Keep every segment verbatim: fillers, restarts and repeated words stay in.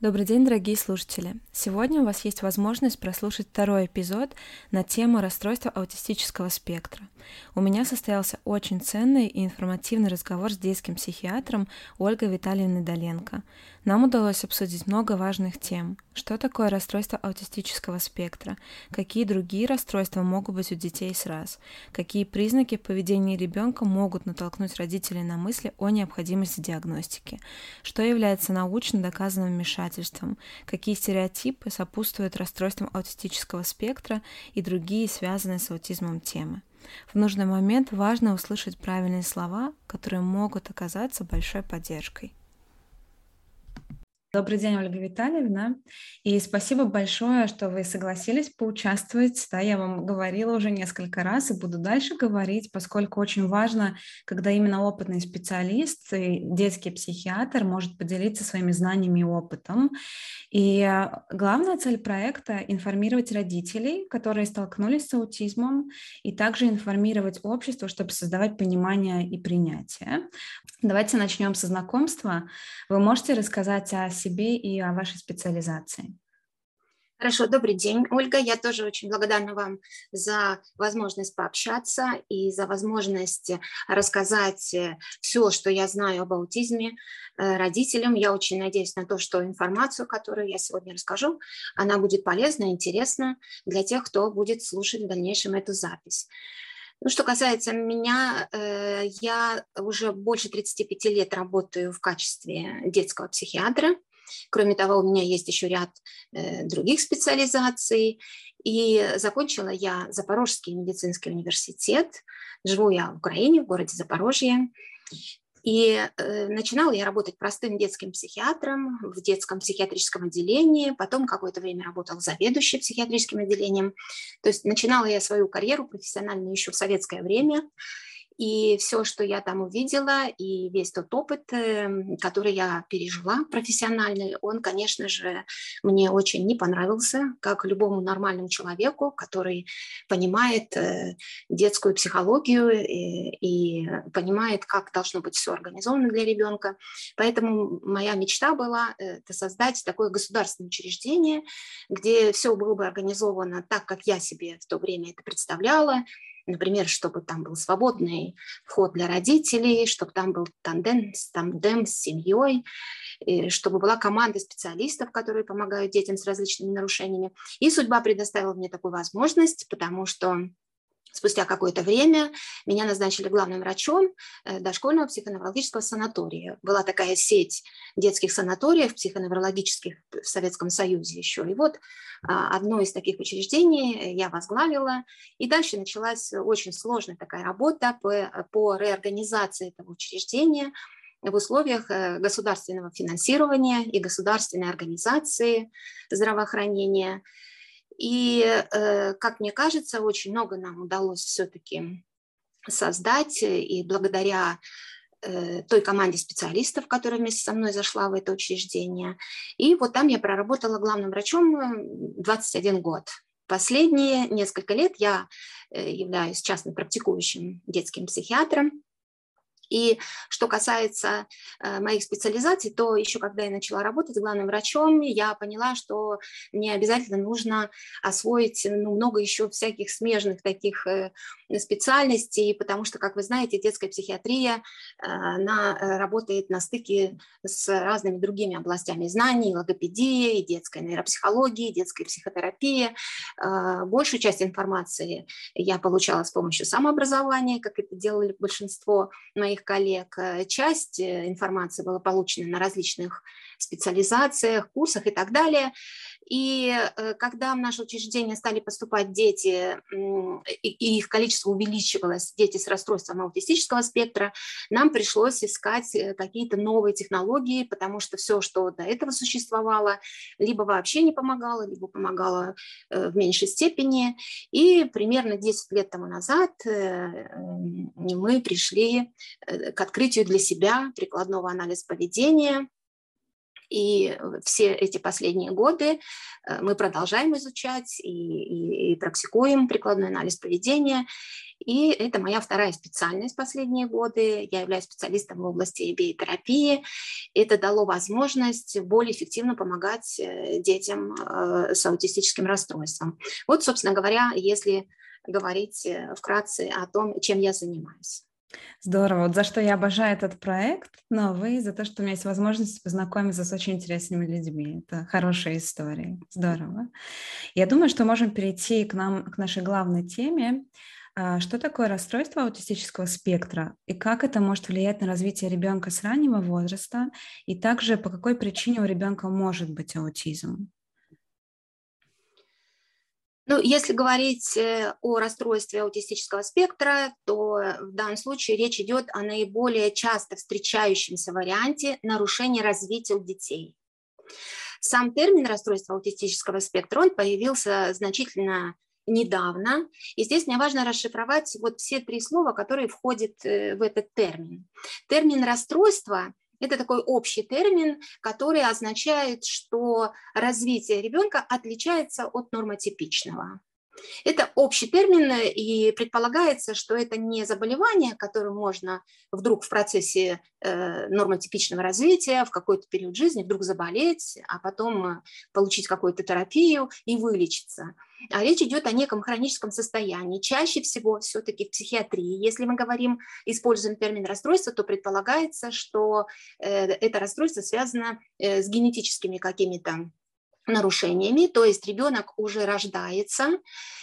Добрый день, дорогие слушатели! Сегодня у вас есть возможность прослушать второй эпизод на тему расстройства аутистического спектра. У меня состоялся очень ценный и информативный разговор с детским психиатром Ольгой Витальевной Доленко. Нам удалось обсудить много важных тем. Что такое расстройство аутистического спектра? Какие другие расстройства могут быть у детей с РАС? Какие признаки поведения ребенка могут натолкнуть родителей на мысли о необходимости диагностики? Что является научно доказанным вмешательством? Какие стереотипы сопутствуют расстройствам аутистического спектра и другие связанные с аутизмом темы? В нужный момент важно услышать правильные слова, которые могут оказаться большой поддержкой. Добрый день, Ольга Витальевна, и спасибо большое, что вы согласились поучаствовать. Да, я вам говорила уже несколько раз и буду дальше говорить, поскольку очень важно, когда именно опытный специалист, и детский психиатр может поделиться своими знаниями и опытом. И главная цель проекта – информировать родителей, которые столкнулись с аутизмом, и также информировать общество, чтобы создавать понимание и принятие. Давайте начнем со знакомства. Вы можете рассказать о себе и о вашей специализации? Хорошо, добрый день, Ольга. Я тоже очень благодарна вам за возможность пообщаться и за возможность рассказать все, что я знаю об аутизме родителям. Я очень надеюсь на то, что информацию, которую я сегодня расскажу, она будет полезна и интересна для тех, кто будет слушать в дальнейшем эту запись. Ну, что касается меня, я уже больше тридцати пяти лет работаю в качестве детского психиатра. Кроме того, у меня есть еще ряд других специализаций. И закончила я Запорожский медицинский университет. Живу я в Украине, в городе Запорожье. И э, начинала я работать простым детским психиатром в детском психиатрическом отделении, потом какое-то время работала заведующей психиатрическим отделением. То есть начинала я свою карьеру профессиональную еще в советское время. И все, что я там увидела, и весь тот опыт, который я пережила профессиональный, он, конечно же, мне очень не понравился, как любому нормальному человеку, который понимает детскую психологию и, и понимает, как должно быть все организовано для ребенка. Поэтому моя мечта была это создать такое государственное учреждение, где все было бы организовано так, как я себе в то время это представляла. Например, чтобы там был свободный вход для родителей, чтобы там был тандем, тандем с семьей, чтобы была команда специалистов, которые помогают детям с различными нарушениями. И судьба предоставила мне такую возможность, потому что спустя какое-то время меня назначили главным врачом дошкольного психоневрологического санатория. Была такая сеть детских санаториев психоневрологических в Советском Союзе еще. И вот одно из таких учреждений я возглавила. И дальше началась очень сложная такая работа по, по реорганизации этого учреждения в условиях государственного финансирования и государственной организации здравоохранения. И, как мне кажется, очень много нам удалось все-таки создать, и благодаря той команде специалистов, которая вместе со мной зашла в это учреждение. И вот там я проработала главным врачом двадцать один год. Последние несколько лет я являюсь частно практикующим детским психиатром. И что касается э, моих специализаций, то еще когда я начала работать с главным врачом, я поняла, что мне обязательно нужно освоить ну, много еще всяких смежных таких э, специальностей, потому что, как вы знаете, детская психиатрия, э, она работает на стыке с разными другими областями знаний, логопедии, детской нейропсихологии, детской психотерапии. Э, большую часть информации я получала с помощью самообразования, как это делали большинство моих коллег. Часть информации была получена на различных специализациях, курсах и так далее. И когда в наше учреждение стали поступать дети, и их количество увеличивалось, дети с расстройством аутистического спектра, нам пришлось искать какие-то новые технологии, потому что все, что до этого существовало, либо вообще не помогало, либо помогало в меньшей степени. И примерно десять лет тому назад мы пришли к открытию для себя прикладного анализа поведения, И все эти последние годы мы продолжаем изучать и, и, и практикуем прикладной анализ поведения. И это моя вторая специальность последние годы. Я являюсь специалистом в области биотерапии. Это дало возможность более эффективно помогать детям с аутистическим расстройством. Вот, собственно говоря, если говорить вкратце о том, чем я занимаюсь. Здорово. Вот за что я обожаю этот проект новый, за то, что у меня есть возможность познакомиться с очень интересными людьми. Это хорошая история. Здорово. Я думаю, что можем перейти к нам, к нашей главной теме. Что такое расстройство аутистического спектра и как это может влиять на развитие ребенка с раннего возраста, и также по какой причине у ребенка может быть аутизм? Ну, если говорить о расстройстве аутистического спектра, то в данном случае речь идет о наиболее часто встречающемся варианте нарушения развития у детей. Сам термин расстройства аутистического спектра, он появился значительно недавно, и здесь мне важно расшифровать вот все три слова, которые входят в этот термин. Термин расстройства – это такой общий термин, который означает, что развитие ребенка отличается от нормотипичного. Это общий термин, и предполагается, что это не заболевание, которым можно вдруг в процессе э, нормотипичного развития в какой-то период жизни вдруг заболеть, а потом получить какую-то терапию и вылечиться. А речь идет о неком хроническом состоянии. Чаще всего все-таки в психиатрии, если мы говорим, используем термин расстройство, то предполагается, что э, это расстройство связано э, с генетическими какими-то нарушениями, то есть ребенок уже рождается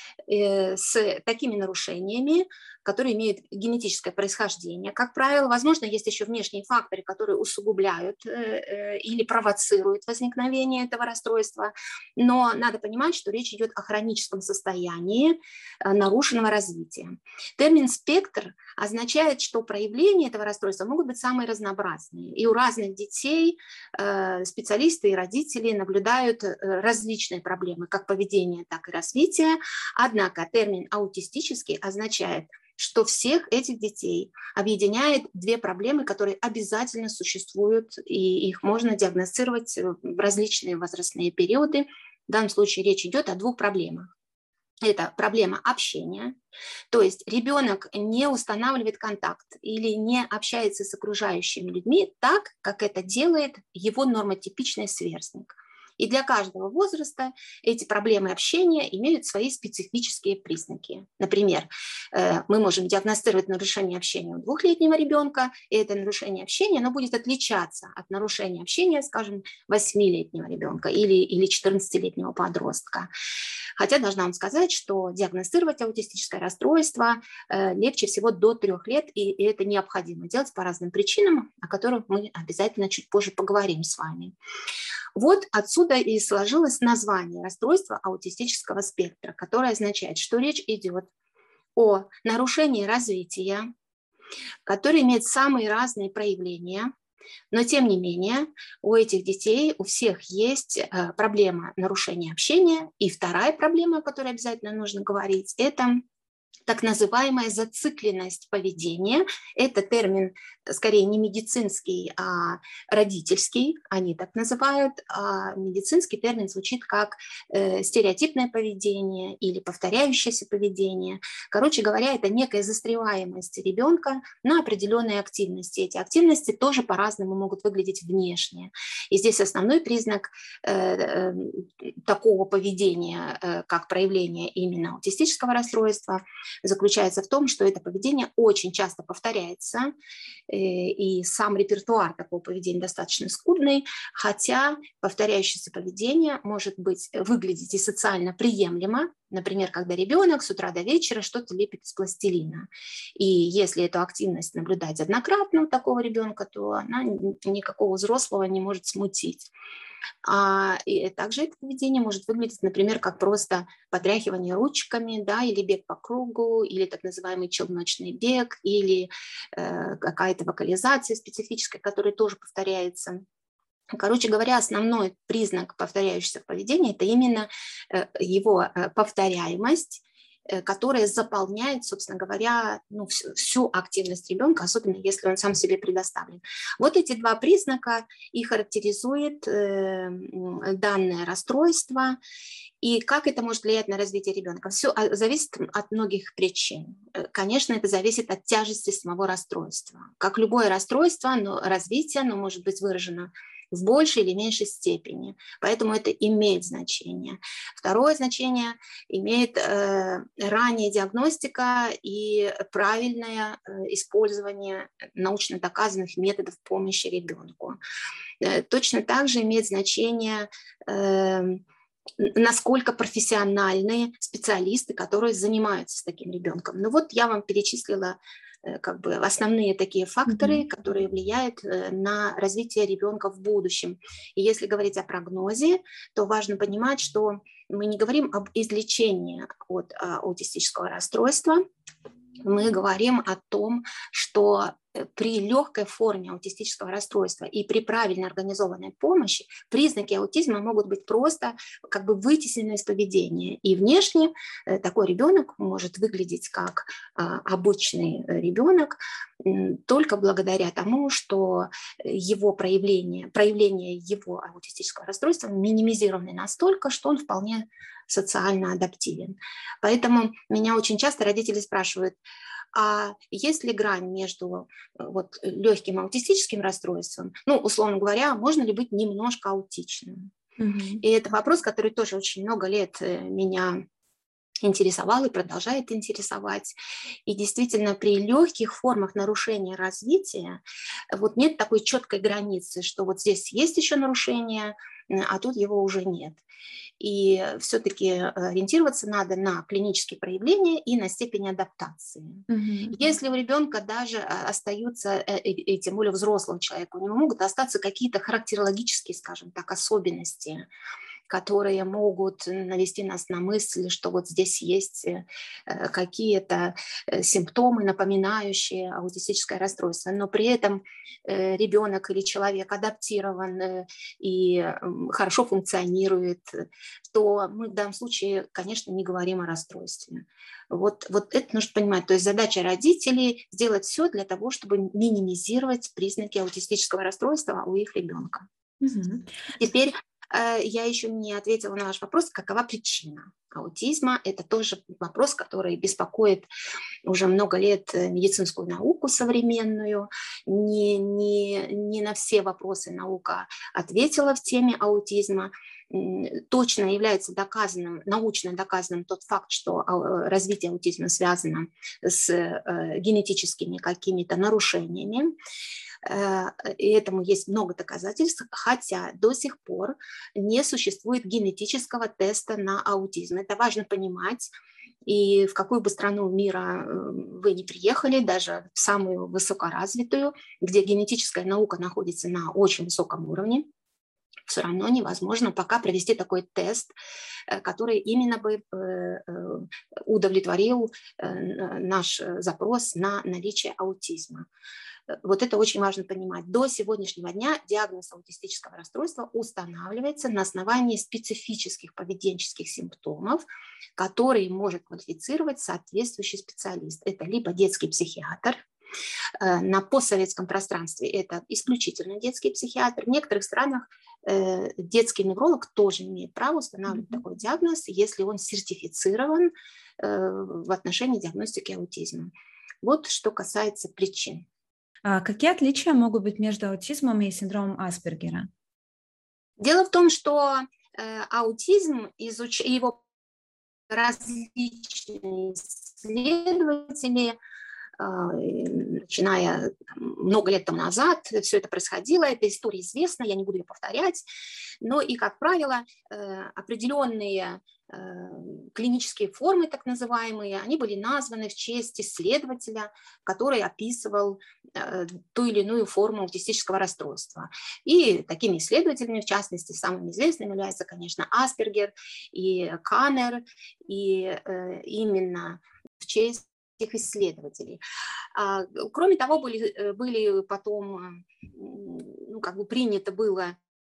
э, с такими нарушениями, которые имеют генетическое происхождение. Как правило, возможно, есть еще внешние факторы, которые усугубляют э, э, или провоцируют возникновение этого расстройства, но надо понимать, что речь идет о хроническом состоянии э, нарушенного развития. Термин «спектр» означает, что проявления этого расстройства могут быть самые разнообразные, и у разных детей э, специалисты и родители наблюдают э, различные проблемы, как поведения, так и развития, однако термин «аутистический» означает, что всех этих детей объединяет две проблемы, которые обязательно существуют, и их можно диагностировать в различные возрастные периоды. В данном случае речь идет о двух проблемах. Это проблема общения, то есть ребенок не устанавливает контакт или не общается с окружающими людьми так, как это делает его нормотипичный сверстник. И для каждого возраста эти проблемы общения имеют свои специфические признаки. Например, мы можем диагностировать нарушение общения у двухлетнего ребенка, и это нарушение общения, оно будет отличаться от нарушения общения, скажем, восьмилетнего ребенка или, или четырнадцатилетнего подростка. Хотя должна вам сказать, что диагностировать аутистическое расстройство легче всего до трех лет, и это необходимо делать по разным причинам, о которых мы обязательно чуть позже поговорим с вами. Вот отсюда и сложилось название расстройства аутистического спектра, которое означает, что речь идет о нарушении развития, которое имеет самые разные проявления, но тем не менее у этих детей, у всех есть проблема нарушения общения, и вторая проблема, о которой обязательно нужно говорить, это так называемая зацикленность поведения. Это термин скорее не медицинский, а родительский, они так называют. А медицинский термин звучит как э, стереотипное поведение или повторяющееся поведение. Короче говоря, это некая застреваемость ребенка на определенные активности. Эти активности тоже по-разному могут выглядеть внешне. И здесь основной признак э, э, такого поведения, э, как проявление именно аутистического расстройства, заключается в том, что это поведение очень часто повторяется, и сам репертуар такого поведения достаточно скудный, хотя повторяющееся поведение может быть, выглядеть и социально приемлемо, например, когда ребенок с утра до вечера что-то лепит из пластилина. И если эту активность наблюдать однократно у такого ребенка, то она никакого взрослого не может смутить. А, и также это поведение может выглядеть, например, как просто потряхивание ручками, да, или бег по кругу, или так называемый челночный бег, или э, какая-то вокализация специфическая, которая тоже повторяется. Короче говоря, основной признак повторяющегося поведения – это именно э, его э, повторяемость которая заполняет, собственно говоря, ну, всю, всю активность ребенка, особенно если он сам себе предоставлен. Вот эти два признака и характеризует э, данное расстройство. И как это может влиять на развитие ребенка? Все зависит от многих причин. Конечно, это зависит от тяжести самого расстройства. Как любое расстройство, но развитие оно может быть выражено в большей или меньшей степени. Поэтому это имеет значение. Второе значение имеет э, ранняя диагностика и правильное э, использование научно доказанных методов помощи ребенку. Э, точно так же имеет значение э, насколько профессиональные специалисты, которые занимаются с таким ребенком. Ну вот я вам перечислила как бы основные такие факторы, mm-hmm. которые влияют на развитие ребенка в будущем. И если говорить о прогнозе, то важно понимать, что мы не говорим об излечении от аутистического расстройства, мы говорим о том, что при легкой форме аутистического расстройства и при правильно организованной помощи признаки аутизма могут быть просто как бы вытеснены из поведения. И внешне такой ребенок может выглядеть как обычный ребенок только благодаря тому, что его проявление, проявление его аутистического расстройства минимизированы настолько, что он вполне социально адаптивен. Поэтому меня очень часто родители спрашивают, а есть ли грань между вот, легким аутистическим расстройством, ну, условно говоря, можно ли быть немножко аутичным? Mm-hmm. И это вопрос, который тоже очень много лет меня интересовал и продолжает интересовать. И действительно, при легких формах нарушения развития вот нет такой четкой границы, что вот здесь есть еще нарушение, а тут его уже нет. И все-таки ориентироваться надо на клинические проявления и на степень адаптации. Mm-hmm. Если у ребенка даже остаются, и тем более взрослого человека, у него могут остаться какие-то характерологические, скажем так, особенности, которые могут навести нас на мысль, что вот здесь есть какие-то симптомы, напоминающие аутистическое расстройство, но при этом ребенок или человек адаптирован и хорошо функционирует, то мы в данном случае, конечно, не говорим о расстройстве. Вот, вот это нужно понимать. То есть задача родителей сделать все для того, чтобы минимизировать признаки аутистического расстройства у их ребенка. Mm-hmm. Теперь я еще не ответила на ваш вопрос, какова причина аутизма. Это тоже вопрос, который беспокоит уже много лет медицинскую науку современную. Не, не, не на все вопросы наука ответила в теме аутизма. Точно является доказанным, научно доказанным тот факт, что развитие аутизма связано с генетическими какими-то нарушениями. И этому есть много доказательств, хотя до сих пор не существует генетического теста на аутизм. Это важно понимать. И в какую бы страну мира вы ни приехали, даже в самую высокоразвитую, где генетическая наука находится на очень высоком уровне, все равно невозможно пока провести такой тест, который именно бы удовлетворил наш запрос на наличие аутизма. Вот это очень важно понимать. До сегодняшнего дня диагноз аутистического расстройства устанавливается на основании специфических поведенческих симптомов, которые может квалифицировать соответствующий специалист. Это либо детский психиатр, на постсоветском пространстве это исключительно детский психиатр. В некоторых странах детский невролог тоже имеет право устанавливать mm-hmm. такой диагноз, если он сертифицирован в отношении диагностики аутизма. Вот что касается причин. А какие отличия могут быть между аутизмом и синдромом Аспергера? Дело в том, что э, аутизм, изуч... его различные исследователи, начиная много лет тому назад, все это происходило, эта история известна, я не буду ее повторять, но и, как правило, определенные клинические формы, так называемые, они были названы в честь исследователя, который описывал ту или иную форму аутистического расстройства. И такими исследователями, в частности, самыми известными являются, конечно, Аспергер и Каннер, и именно в честь этих исследователей. А, кроме того, были, были потом, ну, как бы принято было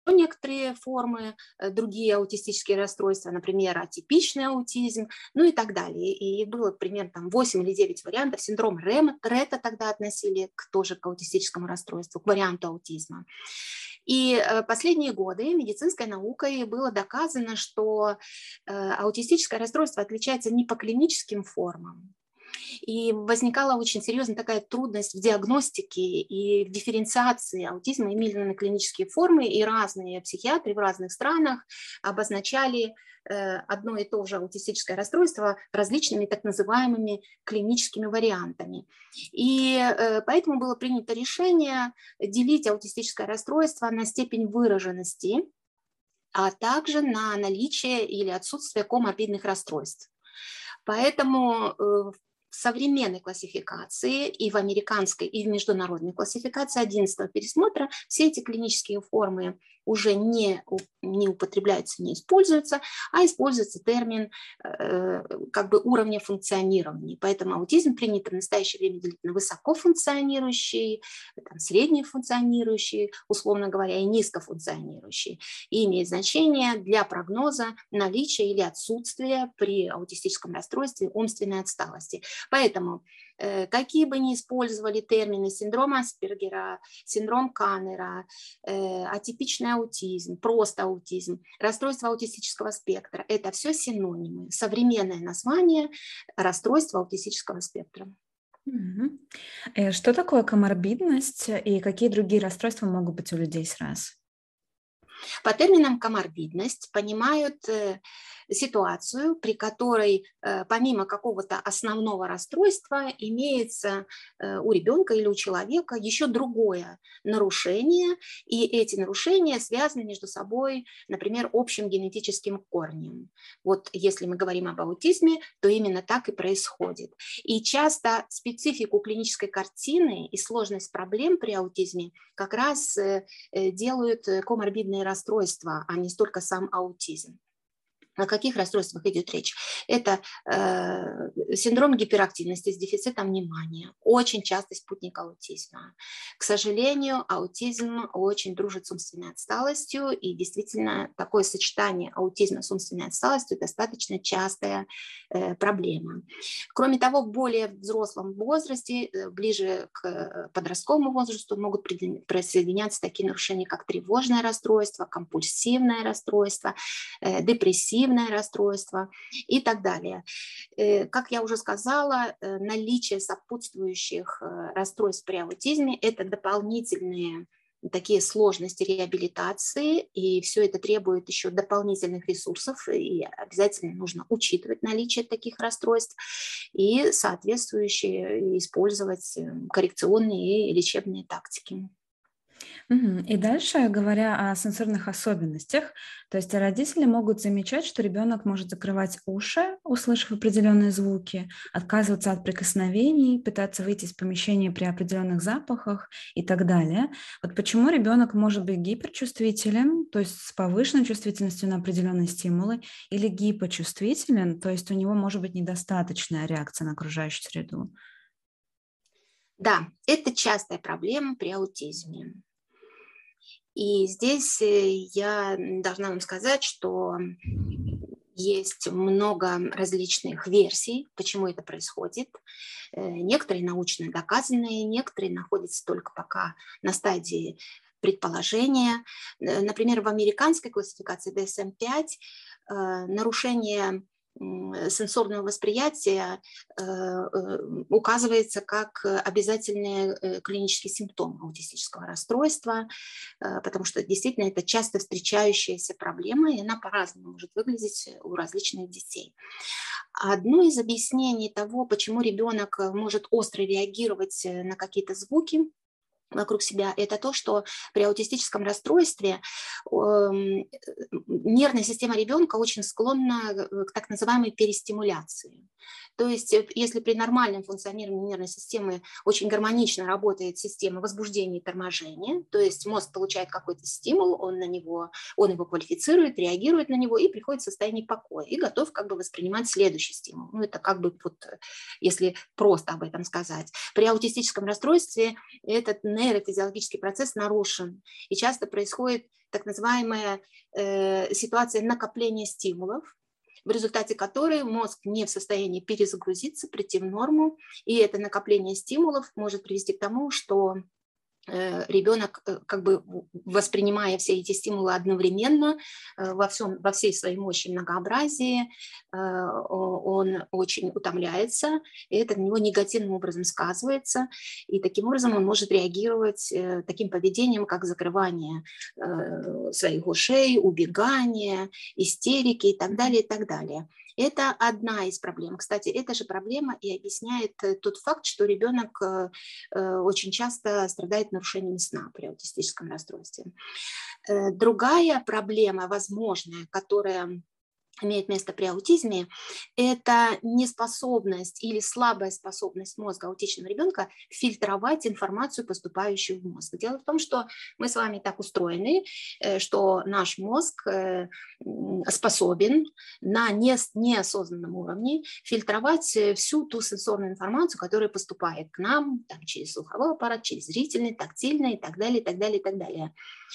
некоторые формы, другие аутистические расстройства, например, атипичный аутизм, ну и так далее. И было примерно там восемь или девять вариантов. Синдром Ретта тогда относили к, тоже к аутистическому расстройству, к варианту аутизма. И последние годы медицинской наукой было доказано, что аутистическое расстройство отличается не по клиническим формам, и возникала очень серьезная такая трудность в диагностике и в дифференциации аутизма, имели клинические формы, и разные психиатры в разных странах обозначали одно и то же аутистическое расстройство различными так называемыми клиническими вариантами. И поэтому было принято решение делить аутистическое расстройство на степень выраженности, а также на наличие или отсутствие коморбидных расстройств. Поэтому в современной классификации и в американской, и в международной классификации одиннадцатого пересмотра все эти клинические формы уже не, не употребляются, не используются, а используется термин э, как бы уровня функционирования. Поэтому аутизм принято в настоящее время делить на высокофункционирующий, там, среднефункционирующий, условно говоря, и низкофункционирующий. И имеет значение для прогноза наличия или отсутствия при аутистическом расстройстве умственной отсталости. Поэтому э, какие бы ни использовали термины синдром Аспергера, синдром Каннера, э, атипичный аутизм, просто аутизм, расстройство аутистического спектра, это все синонимы, современное название расстройства аутистического спектра. Угу. Что такое коморбидность и какие другие расстройства могут быть у людей сразу? По терминам коморбидность понимают э, ситуацию, при которой э, помимо какого-то основного расстройства имеется э, у ребенка или у человека еще другое нарушение, и эти нарушения связаны между собой, например, общим генетическим корнем. Вот если мы говорим об аутизме, то именно так и происходит. И часто специфику клинической картины и сложность проблем при аутизме как раз э, делают коморбидные расстройства, а не столько сам аутизм. О каких расстройствах идет речь? Это э, синдром гиперактивности с дефицитом внимания, очень частый спутник аутизма. К сожалению, аутизм очень дружит с умственной отсталостью, и действительно такое сочетание аутизма с умственной отсталостью достаточно частая э, проблема. Кроме того, в более взрослом возрасте, ближе к подростковому возрасту, могут присоединяться такие нарушения, как тревожное расстройство, компульсивное расстройство, э, депрессивное расстройство и так далее. Как я уже сказала, наличие сопутствующих расстройств при аутизме – это дополнительные такие сложности реабилитации, и все это требует еще дополнительных ресурсов, и обязательно нужно учитывать наличие таких расстройств и соответствующие использовать коррекционные и лечебные тактики. И дальше, говоря о сенсорных особенностях, то есть родители могут замечать, что ребенок может закрывать уши, услышав определенные звуки, отказываться от прикосновений, пытаться выйти из помещения при определенных запахах и так далее. Вот почему ребенок может быть гиперчувствителен, то есть с повышенной чувствительностью на определенные стимулы, или гипочувствителен, то есть у него может быть недостаточная реакция на окружающую среду? Да, это частая проблема при аутизме. И здесь я должна вам сказать, что есть много различных версий, почему это происходит. Некоторые научно доказанные, некоторые находятся только пока на стадии предположения. Например, в американской классификации ди эс эм пять нарушение сенсорного восприятия указывается как обязательный клинический симптом аутистического расстройства, потому что действительно это часто встречающаяся проблема, и она по-разному может выглядеть у различных детей. Одно из объяснений того, почему ребенок может остро реагировать на какие-то звуки вокруг себя, это то, что при аутистическом расстройстве э, нервная система ребенка очень склонна к так называемой перестимуляции. То есть если при нормальном функционировании нервной системы очень гармонично работает система возбуждения и торможения, то есть мозг получает какой-то стимул, он, на него, он его квалифицирует, реагирует на него и приходит в состояние покоя и готов как бы воспринимать следующий стимул. Ну, это как бы, вот, если просто об этом сказать. При аутистическом расстройстве этот нейрофизиологический процесс нарушен, и часто происходит так называемая э, ситуация накопления стимулов, в результате которой мозг не в состоянии перезагрузиться, прийти в норму, и это накопление стимулов может привести к тому, что ребенок, как бы воспринимая все эти стимулы одновременно, во, всем, во всей своей мощи и многообразии, он очень утомляется, и это на него негативным образом сказывается, и таким образом он может реагировать таким поведением, как закрывание своих ушей, убегание, истерики и так далее, и так далее. Это одна из проблем. Кстати, эта же проблема и объясняет тот факт, что ребенок очень часто страдает нарушением сна при аутистическом расстройстве. Другая проблема, возможная, которая имеет место при аутизме, это неспособность или слабая способность мозга аутичного ребенка фильтровать информацию, поступающую в мозг. Дело в том, что мы с вами так устроены, что наш мозг способен на неосознанном уровне фильтровать всю ту сенсорную информацию, которая поступает к нам там, через слуховой аппарат, через зрительный, тактильный и так далее, и так далее, и так далее.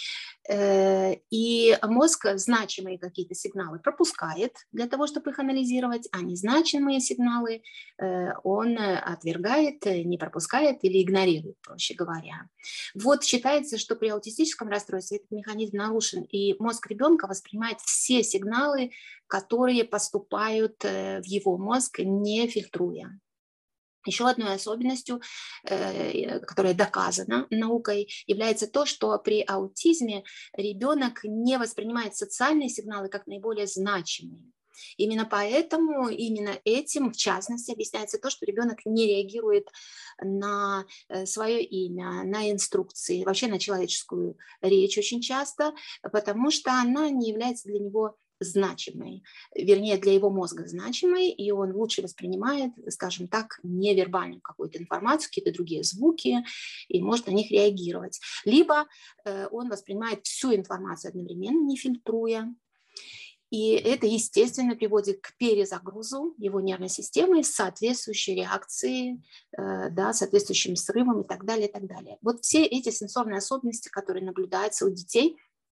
И мозг значимые какие-то сигналы пропускает для того, чтобы их анализировать, а незначимые сигналы он отвергает, не пропускает или игнорирует, проще говоря. Вот считается, что при аутистическом расстройстве этот механизм нарушен, и мозг ребенка воспринимает все сигналы, которые поступают в его мозг, не фильтруя. Еще одной особенностью, которая доказана наукой, является то, что при аутизме ребенок не воспринимает социальные сигналы как наиболее значимые. Именно поэтому, именно этим, в частности, объясняется то, что ребенок не реагирует на свое имя, на инструкции, вообще на человеческую речь очень часто, потому что она не является для него значимой, вернее, для его мозга значимой, и он лучше воспринимает, скажем так, невербальную какую-то информацию, какие-то другие звуки, и может на них реагировать. Либо э, он воспринимает всю информацию одновременно, не фильтруя, и это, естественно, приводит к перезагрузу его нервной системы с соответствующей реакцией, э, да, соответствующим срывом и так далее, и так далее. Вот все эти сенсорные особенности, которые наблюдаются у детей,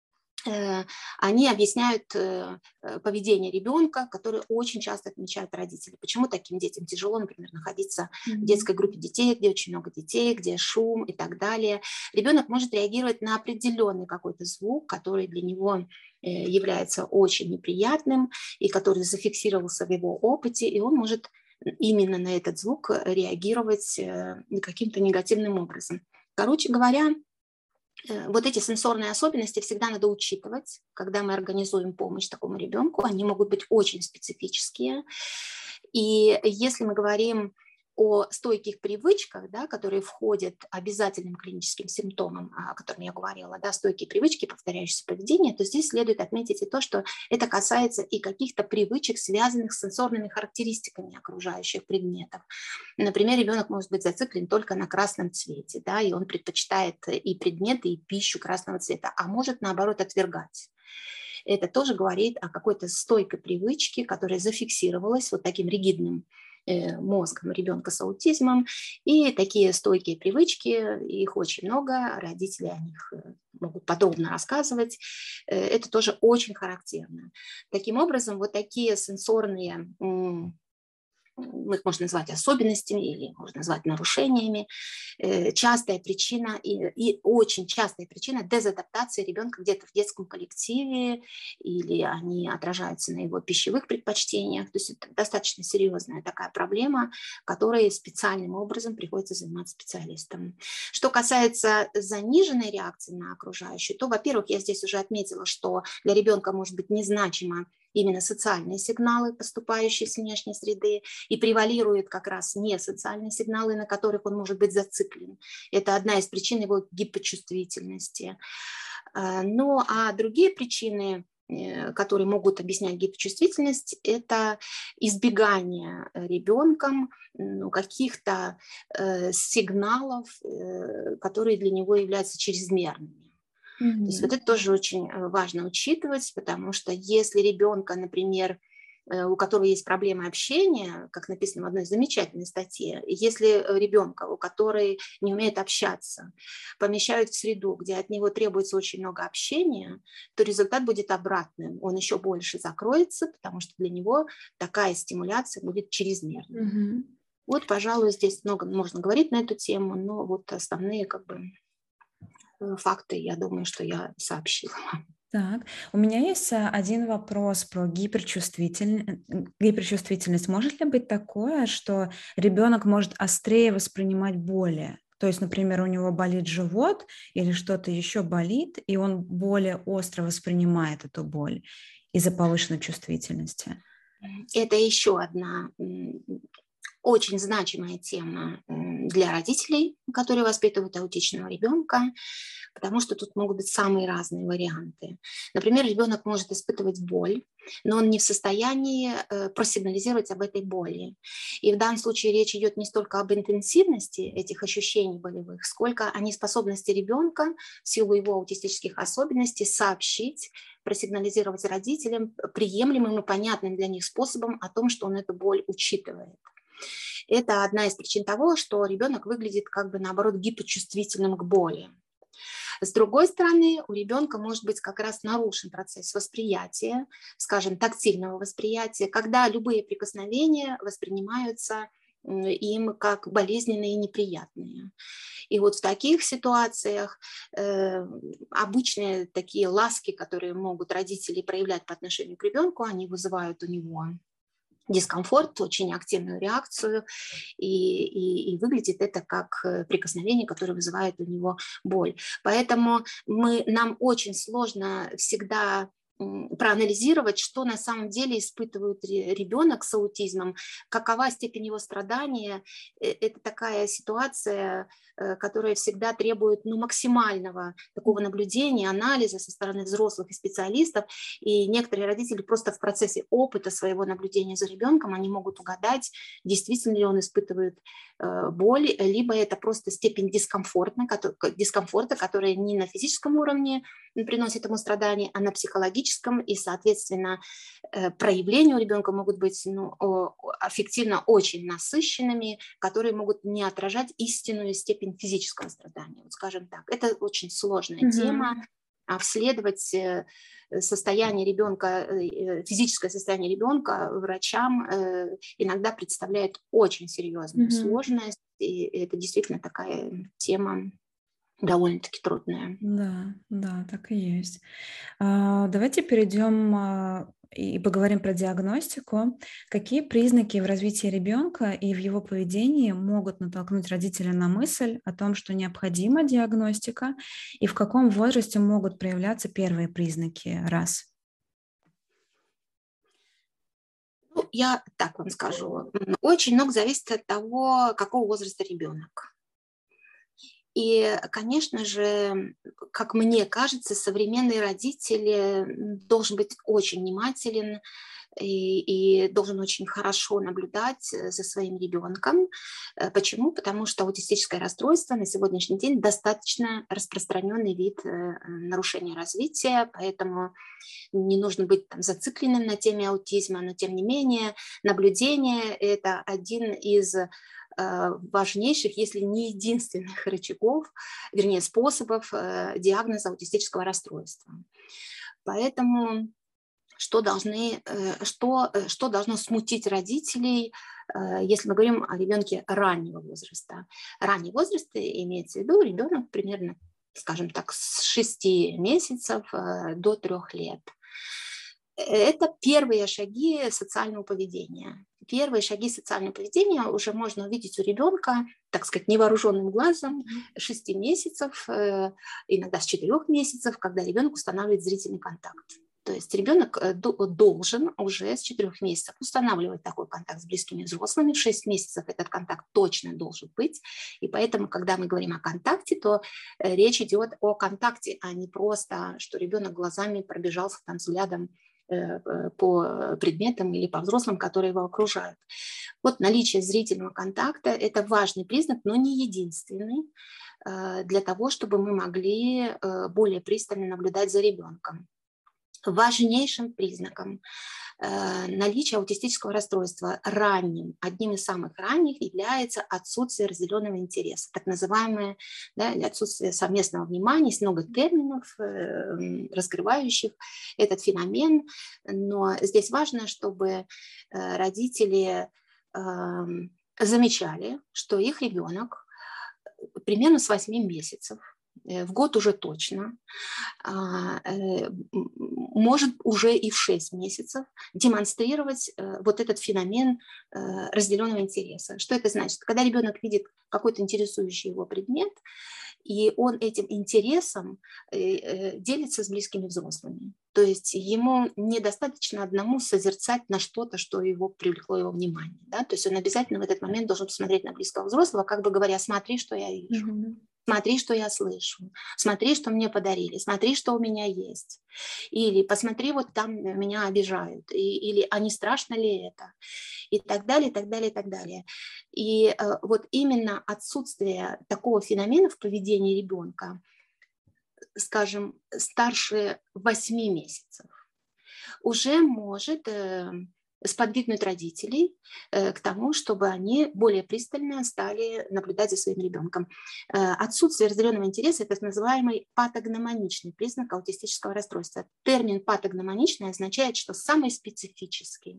они объясняют поведение ребенка, которое очень часто отмечают родители. Почему таким детям тяжело, например, находиться mm-hmm. в детской группе детей, где очень много детей, где шум и так далее. Ребенок может реагировать на определенный какой-то звук, который для него является очень неприятным и который зафиксировался в его опыте, и он может именно на этот звук реагировать каким-то негативным образом. Короче говоря, вот эти сенсорные особенности всегда надо учитывать, когда мы организуем помощь такому ребенку. Они могут быть очень специфические. И если мы говорим о стойких привычках, да, которые входят обязательным клиническим симптомам, о котором я говорила, да, стойкие привычки, повторяющееся поведение, то здесь следует отметить и то, что это касается и каких-то привычек, связанных с сенсорными характеристиками окружающих предметов. Например, ребенок может быть зациклен только на красном цвете, да, и он предпочитает и предметы, и пищу красного цвета, а может, наоборот, отвергать. Это тоже говорит о какой-то стойкой привычке, которая зафиксировалась вот таким ригидным мозгом ребенка с аутизмом, и такие стойкие привычки, их очень много, родители о них могут подробно рассказывать, это тоже очень характерно. Таким образом, вот такие сенсорные, их можно назвать особенностями или можно назвать нарушениями, частая причина и, и очень частая причина дезадаптации ребенка где-то в детском коллективе, или они отражаются на его пищевых предпочтениях. То есть это достаточно серьезная такая проблема, которой специальным образом приходится заниматься специалистам. Что касается заниженной реакции на окружающую, то, во-первых, я здесь уже отметила, что для ребенка может быть незначимо именно социальные сигналы, поступающие с внешней среды, и превалируют как раз не социальные сигналы, на которых он может быть зациклен. Это одна из причин его гипочувствительности. Ну, а другие причины которые могут объяснять гиперчувствительность, это избегание ребенком ну, каких-то э, сигналов, э, которые для него являются чрезмерными. Mm-hmm. То есть вот это тоже очень важно учитывать, потому что если ребенка, например, у которого есть проблемы общения, как написано в одной замечательной статье, если ребенка, у которого не умеет общаться, помещают в среду, где от него требуется очень много общения, то результат будет обратным. Он еще больше закроется, потому что для него такая стимуляция будет чрезмерной. Mm-hmm. Вот, пожалуй, здесь много можно говорить на эту тему, но вот основные как бы факты, я думаю, что я сообщила. Так, у меня есть один вопрос про гиперчувствитель... гиперчувствительность. Может ли быть такое, что ребенок может острее воспринимать боли? То есть, например, у него болит живот или что-то еще болит, и он более остро воспринимает эту боль из-за повышенной чувствительности? Это еще одна очень значимая тема для родителей, которые воспитывают аутичного ребенка, потому что тут могут быть самые разные варианты. Например, ребенок может испытывать боль, но он не в состоянии просигнализировать об этой боли. И в данном случае речь идет не столько об интенсивности этих ощущений болевых, сколько о неспособности ребенка в силу его аутистических особенностей сообщить, просигнализировать родителям приемлемым и понятным для них способом о том, что он эту боль учитывает. Это одна из причин того, что ребенок выглядит как бы наоборот гипочувствительным к боли. С другой стороны, у ребенка может быть как раз нарушен процесс восприятия, скажем, тактильного восприятия, когда любые прикосновения воспринимаются им как болезненные и неприятные. И вот в таких ситуациях э, обычные такие ласки, которые могут родители проявлять по отношению к ребенку, они вызывают у него дискомфорт, очень активную реакцию, и, и, и выглядит это как прикосновение, которое вызывает у него боль. Поэтому мы, нам очень сложно всегда проанализировать, что на самом деле испытывает ребенок с аутизмом, какова степень его страдания. Это такая ситуация, которая всегда требует ну, максимального такого наблюдения, анализа со стороны взрослых и специалистов. И некоторые родители просто в процессе опыта своего наблюдения за ребенком, они могут угадать, действительно ли он испытывает боль, либо это просто степень дискомфорта, дискомфорта, которая не на физическом уровне приносит ему страдания, а на психологическом, и, соответственно, проявления у ребенка могут быть ну, аффективно очень насыщенными, которые могут не отражать истинную степень физического страдания. Вот скажем так, это очень сложная mm-hmm. тема. Обследовать состояние ребенка, физическое состояние ребенка врачам иногда представляет очень серьезную mm-hmm. сложность, и это действительно такая тема довольно-таки трудная. Да, да, так и есть. Давайте перейдем и поговорим про диагностику. Какие признаки в развитии ребенка и в его поведении могут натолкнуть родителя на мысль о том, что необходима диагностика, и в каком возрасте могут проявляться первые признаки? Раз. Ну, я так вам скажу. Очень много зависит от того, какого возраста ребенок. И, конечно же, как мне кажется, современный родитель должен быть очень внимателен и, и должен очень хорошо наблюдать за своим ребенком. Почему? Потому что аутистическое расстройство на сегодняшний день достаточно распространенный вид нарушения развития, поэтому не нужно быть там зацикленным на теме аутизма, но тем не менее наблюдение – это один из важнейших, если не единственных рычагов, вернее, способов диагноза аутистического расстройства. Поэтому что, должны, что, что должно смутить родителей, если мы говорим о ребенке раннего возраста? Ранний возраст имеется в виду ребенок примерно, скажем так, с шести месяцев до трех лет. Это первые шаги социального поведения. Первые шаги социального поведения уже можно увидеть у ребенка, так сказать, невооруженным глазом, шести месяцев, иногда с четырех месяцев, когда ребенок устанавливает зрительный контакт. То есть ребенок должен уже с четырех месяцев устанавливать такой контакт с близкими взрослыми. В шесть месяцев этот контакт точно должен быть. И поэтому, когда мы говорим о контакте, то речь идет о контакте, а не просто, что ребенок глазами пробежался там взглядом по предметам или по взрослым, которые его окружают. Вот наличие зрительного контакта – это важный признак, но не единственный, для того, чтобы мы могли более пристально наблюдать за ребенком. Важнейшим признаком э, наличия аутистического расстройства ранним, одним из самых ранних является отсутствие разделенного интереса, так называемое, да, отсутствие совместного внимания. Есть много терминов, э, раскрывающих этот феномен, но здесь важно, чтобы э, родители э, замечали, что их ребенок примерно с восьми месяцев, в год уже точно, может уже и в шесть месяцев демонстрировать вот этот феномен разделенного интереса. Что это значит? Когда ребенок видит какой-то интересующий его предмет, и он этим интересом делится с близкими взрослыми. То есть ему недостаточно одному созерцать на что-то, что его привлекло его внимание. Да? То есть он обязательно в этот момент должен посмотреть на близкого взрослого, как бы говоря, смотри, что я вижу. Mm-hmm. Смотри, что я слышу, смотри, что мне подарили, смотри, что у меня есть. Или посмотри, вот там меня обижают, и, или а не страшно ли это? И так далее, и так далее, и так далее. И э, вот именно отсутствие такого феномена в поведении ребенка, скажем, старше восьми месяцев, уже может э, сподвигнуть родителей э, к тому, чтобы они более пристально стали наблюдать за своим ребенком. Э, отсутствие разделенного интереса – это так называемый патогномоничный признак аутистического расстройства. Термин патогномоничный означает, что самый специфический.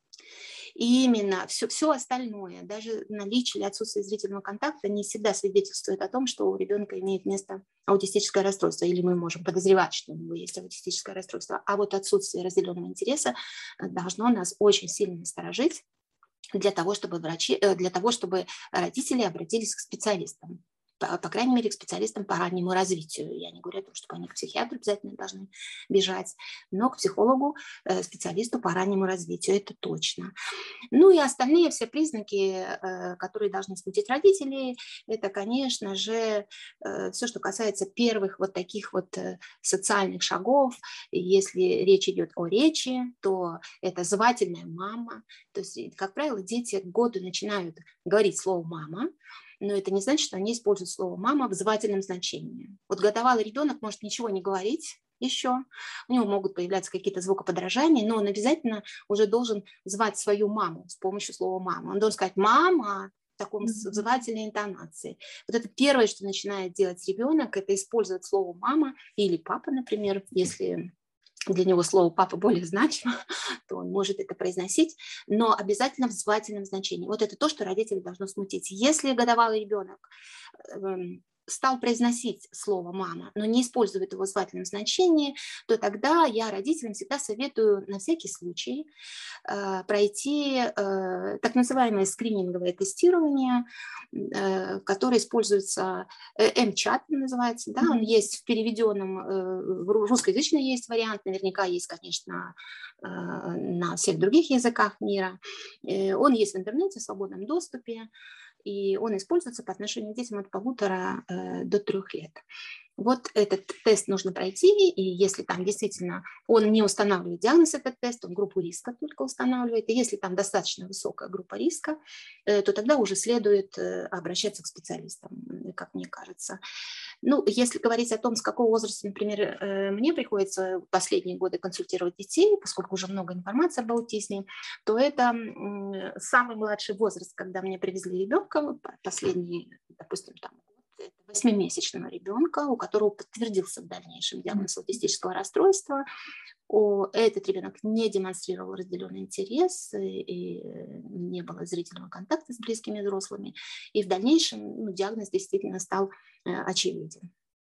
И именно все, все остальное, даже наличие или отсутствие зрительного контакта, не всегда свидетельствует о том, что у ребенка имеет место аутистическое расстройство, или мы можем подозревать, что у него есть аутистическое расстройство. А вот отсутствие разделенного интереса должно нас очень сильно насторожить для того, чтобы, врачи, для того, чтобы родители обратились к специалистам. По, по крайней мере, к специалистам по раннему развитию. Я не говорю о том, что они к психиатру обязательно должны бежать, но к психологу, специалисту по раннему развитию, это точно. Ну и остальные все признаки, которые должны смутить родителей, это, конечно же, все, что касается первых вот таких вот социальных шагов. Если речь идет о речи, то это звательная мама. То есть, как правило, дети к году начинают говорить слово «мама», но это не значит, что они используют слово «мама» в звательном значении. Вот годовалый ребенок может ничего не говорить еще, у него могут появляться какие-то звукоподражания, но он обязательно уже должен звать свою маму с помощью слова «мама». Он должен сказать «мама» в таком звательной интонации. Вот это первое, что начинает делать ребенок, это использовать слово «мама» или «папа», например, если для него слово «папа» более значимо, то он может это произносить, но обязательно в звательном значении. Вот это то, что родители должны смутить. Если годовалый ребенок стал произносить слово «мама», но не использует его в звательном значении, то тогда я родителям всегда советую на всякий случай э, пройти э, так называемое скрининговое тестирование, э, которое используется, э, эм-чат называется, да, он есть в переведенном, э, русскоязычный есть вариант, наверняка есть, конечно, э, на всех других языках мира. Э, он есть в интернете в свободном доступе, и он используется по отношению к детям от полутора э, до трех лет. Вот этот тест нужно пройти, и если там действительно он не устанавливает диагноз, этот тест, он группу риска только устанавливает, и если там достаточно высокая группа риска, э, то тогда уже следует э, обращаться к специалистам, как мне кажется. Ну, если говорить о том, с какого возраста, например, э, мне приходится в последние годы консультировать детей, поскольку уже много информации об аутизме, то это э, самый младший возраст, когда мне привезли ребенка, последний, допустим, там, восьмимесячного ребенка, у которого подтвердился в дальнейшем диагноз аутистического расстройства. О, этот ребенок не демонстрировал разделенный интерес, и не было зрительного контакта с близкими взрослыми, и в дальнейшем ну, диагноз действительно стал э, очевиден.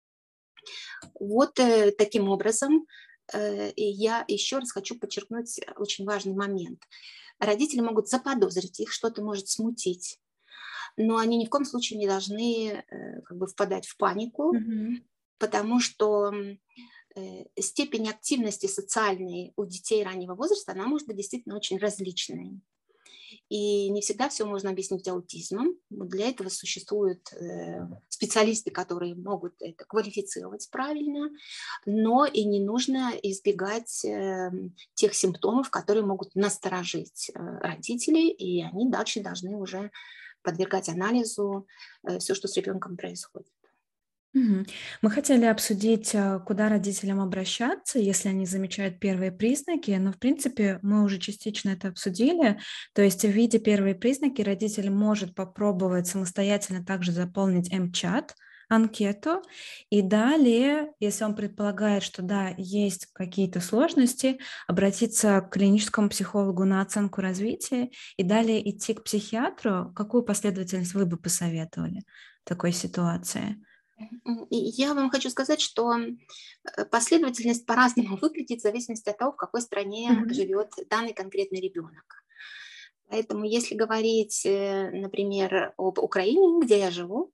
Вот э, таким образом э, я еще раз хочу подчеркнуть очень важный момент. Родители могут заподозрить, их что-то может смутить, но они ни в коем случае не должны э, как бы впадать в панику, mm-hmm. потому что степень активности социальной у детей раннего возраста, она может быть действительно очень различной. И не всегда все можно объяснить аутизмом. Для этого существуют специалисты, которые могут это квалифицировать правильно, но и не нужно избегать тех симптомов, которые могут насторожить родителей, и они дальше должны уже подвергать анализу все, что с ребенком происходит. Мгм. Мы хотели обсудить, а, куда родителям обращаться, если они замечают первые признаки, но, в принципе, мы уже частично это обсудили. То есть, видя первые признаки, родитель может попробовать самостоятельно также заполнить эм-чат, анкету, и далее, если он предполагает, что да, есть какие-то сложности, обратиться к клиническому психологу на оценку развития и далее идти к психиатру. Какую последовательность вы бы посоветовали в такой ситуации? И я вам хочу сказать, что последовательность по-разному выглядит в зависимости от того, в какой стране Мгм. живет данный конкретный ребенок. Поэтому если говорить, например, об Украине, где я живу,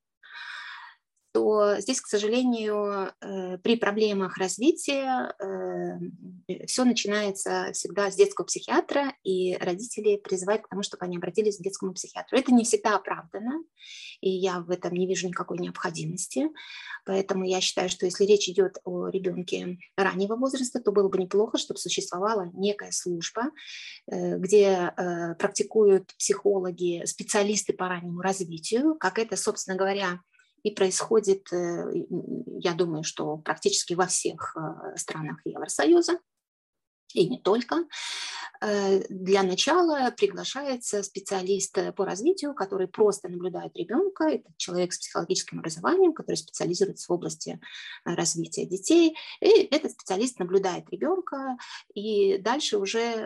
то здесь, к сожалению, при проблемах развития все начинается всегда с детского психиатра, и родители призывают к тому, чтобы они обратились к детскому психиатру. Это не всегда оправдано, и я в этом не вижу никакой необходимости. Поэтому я считаю, что если речь идет о ребенке раннего возраста, то было бы неплохо, чтобы существовала некая служба, где практикуют психологи, специалисты по раннему развитию, как это, собственно говоря, и происходит, я думаю, что практически во всех странах Евросоюза, и не только. Для начала приглашается специалист по развитию, который просто наблюдает ребенка. Это человек с психологическим образованием, который специализируется в области развития детей. И этот специалист наблюдает ребенка, и дальше уже,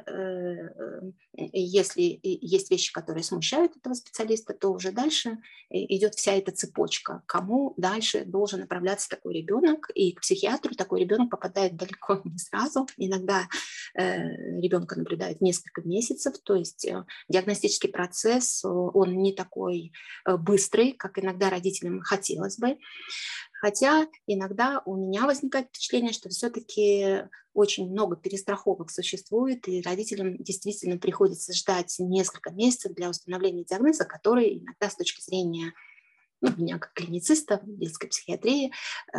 если есть вещи, которые смущают этого специалиста, то уже дальше идет вся эта цепочка. Кому дальше должен направляться такой ребенок, и к психиатру такой ребенок попадает далеко не сразу. Иногда ребенка наблюдают несколько месяцев, то есть диагностический процесс, он не такой быстрый, как иногда родителям хотелось бы. Хотя иногда у меня возникает впечатление, что все-таки очень много перестраховок существует, и родителям действительно приходится ждать несколько месяцев для установления диагноза, который иногда с точки зрения, ну, меня как клинициста в детской психиатрии э,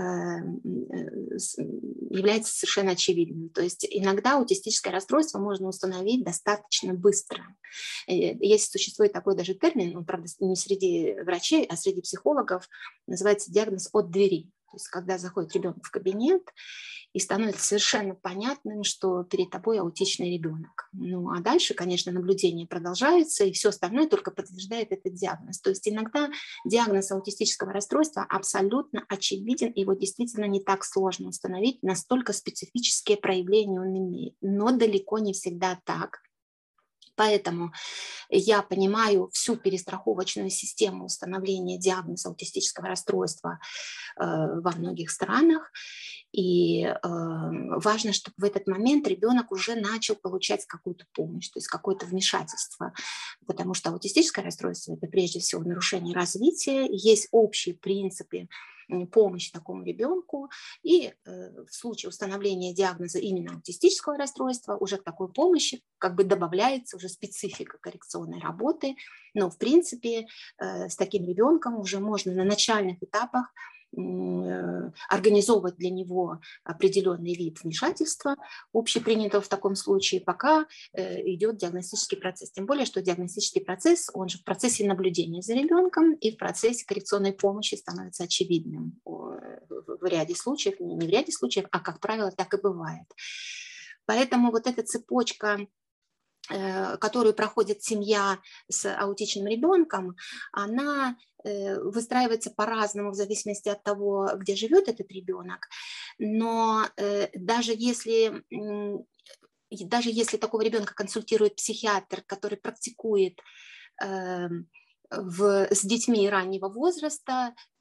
является совершенно очевидным. То есть иногда аутистическое расстройство можно установить достаточно быстро. Если существует такой даже термин, он, правда, не среди врачей, а среди психологов, называется диагноз от двери. То есть когда заходит ребенок в кабинет, и становится совершенно понятным, что перед тобой аутичный ребенок. Ну, а дальше, конечно, наблюдение продолжается, и все остальное только подтверждает этот диагноз. То есть иногда диагноз аутистического расстройства абсолютно очевиден, его действительно не так сложно установить, настолько специфические проявления он имеет, но далеко не всегда так. Поэтому я понимаю всю перестраховочную систему установления диагноза аутистического расстройства э, во многих странах. И э, важно, чтобы в этот момент ребенок уже начал получать какую-то помощь, то есть какое-то вмешательство. Потому что аутистическое расстройство – это прежде всего нарушение развития, есть общие принципы помощи такому ребенку, и э, в случае установления диагноза именно аутистического расстройства уже к такой помощи как бы добавляется уже специфика коррекционной работы, но в принципе э, с таким ребенком уже можно на начальных этапах организовывать для него определенный вид вмешательства, общепринятого в таком случае, пока идет диагностический процесс. Тем более, что диагностический процесс, он же в процессе наблюдения за ребенком и в процессе коррекционной помощи становится очевидным в ряде случаев, не в ряде случаев, а, как правило, так и бывает. Поэтому вот эта цепочка, которую проходит семья с аутичным ребенком, она выстраивается по-разному в зависимости от того, где живет этот ребенок. Но даже если, даже если такого ребенка консультирует психиатр, который практикует в, с детьми раннего возраста,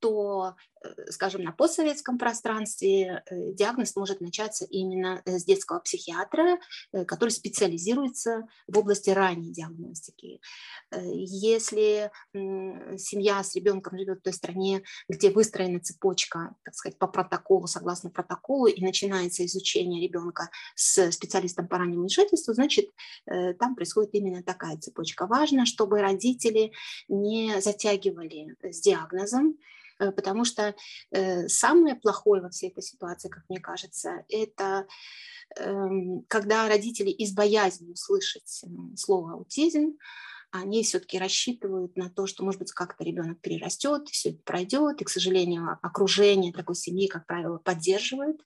то, скажем, на постсоветском пространстве диагноз может начаться именно с детского психиатра, который специализируется в области ранней диагностики. Если семья с ребенком живет в той стране, где выстроена цепочка, так сказать, по протоколу, согласно протоколу, и начинается изучение ребенка с специалистом по раннему вмешательству, значит, там происходит именно такая цепочка. Важно, чтобы родители не затягивали с диагнозом, потому что э, самое плохое во всей этой ситуации, как мне кажется, это э, когда родители из боязни услышать слово аутизм, они все-таки рассчитывают на то, что, может быть, как-то ребенок перерастет, все это пройдет, и, к сожалению, окружение такой семьи, как правило, поддерживает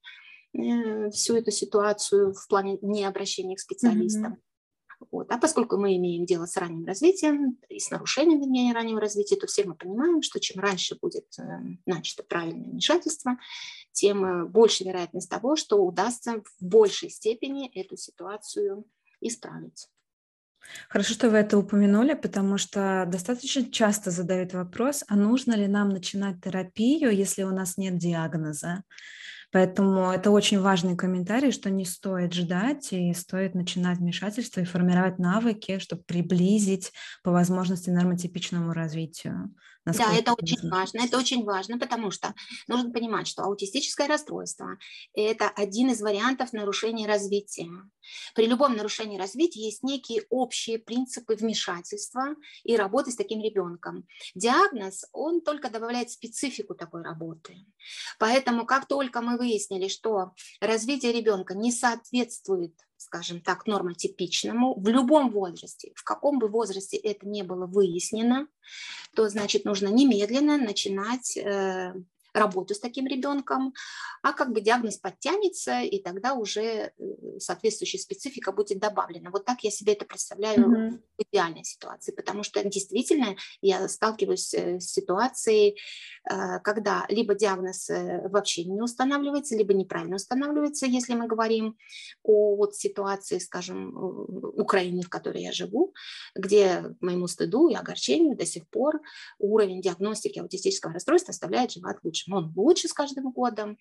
э, всю эту ситуацию в плане необращения к специалистам. Mm-hmm. Вот. А поскольку мы имеем дело с ранним развитием и с нарушением вернее, раннего развития, то все мы понимаем, что чем раньше будет э, начато правильное вмешательство, тем э, больше вероятность того, что удастся в большей степени эту ситуацию исправить. Хорошо, что вы это упомянули, потому что достаточно часто задают вопрос, а нужно ли нам начинать терапию, если у нас нет диагноза. Поэтому это очень важный комментарий, что не стоит ждать и стоит начинать вмешательство и формировать навыки, чтобы приблизить по возможности нормотипичному развитию. Да, это очень возможно. важно, это очень важно, потому что нужно понимать, что аутистическое расстройство – это один из вариантов нарушения развития. При любом нарушении развития есть некие общие принципы вмешательства и работы с таким ребенком. Диагноз, он только добавляет специфику такой работы. Поэтому как только мы выяснили, что развитие ребенка не соответствует, скажем так, нормотипичному в любом возрасте, в каком бы возрасте это не было выяснено, то, значит, нужно немедленно начинать э, работу с таким ребенком, а как бы диагноз подтянется, и тогда уже соответствующая специфика будет добавлена. Вот так я себе это представляю mm-hmm. в идеальной ситуации, потому что действительно я сталкиваюсь с ситуацией, когда либо диагноз вообще не устанавливается, либо неправильно устанавливается, если мы говорим о вот ситуации, скажем, Украины, в которой я живу, где к моему стыду и огорчению до сих пор уровень диагностики аутистического расстройства оставляет желать лучшего. Он лучше с каждым годом,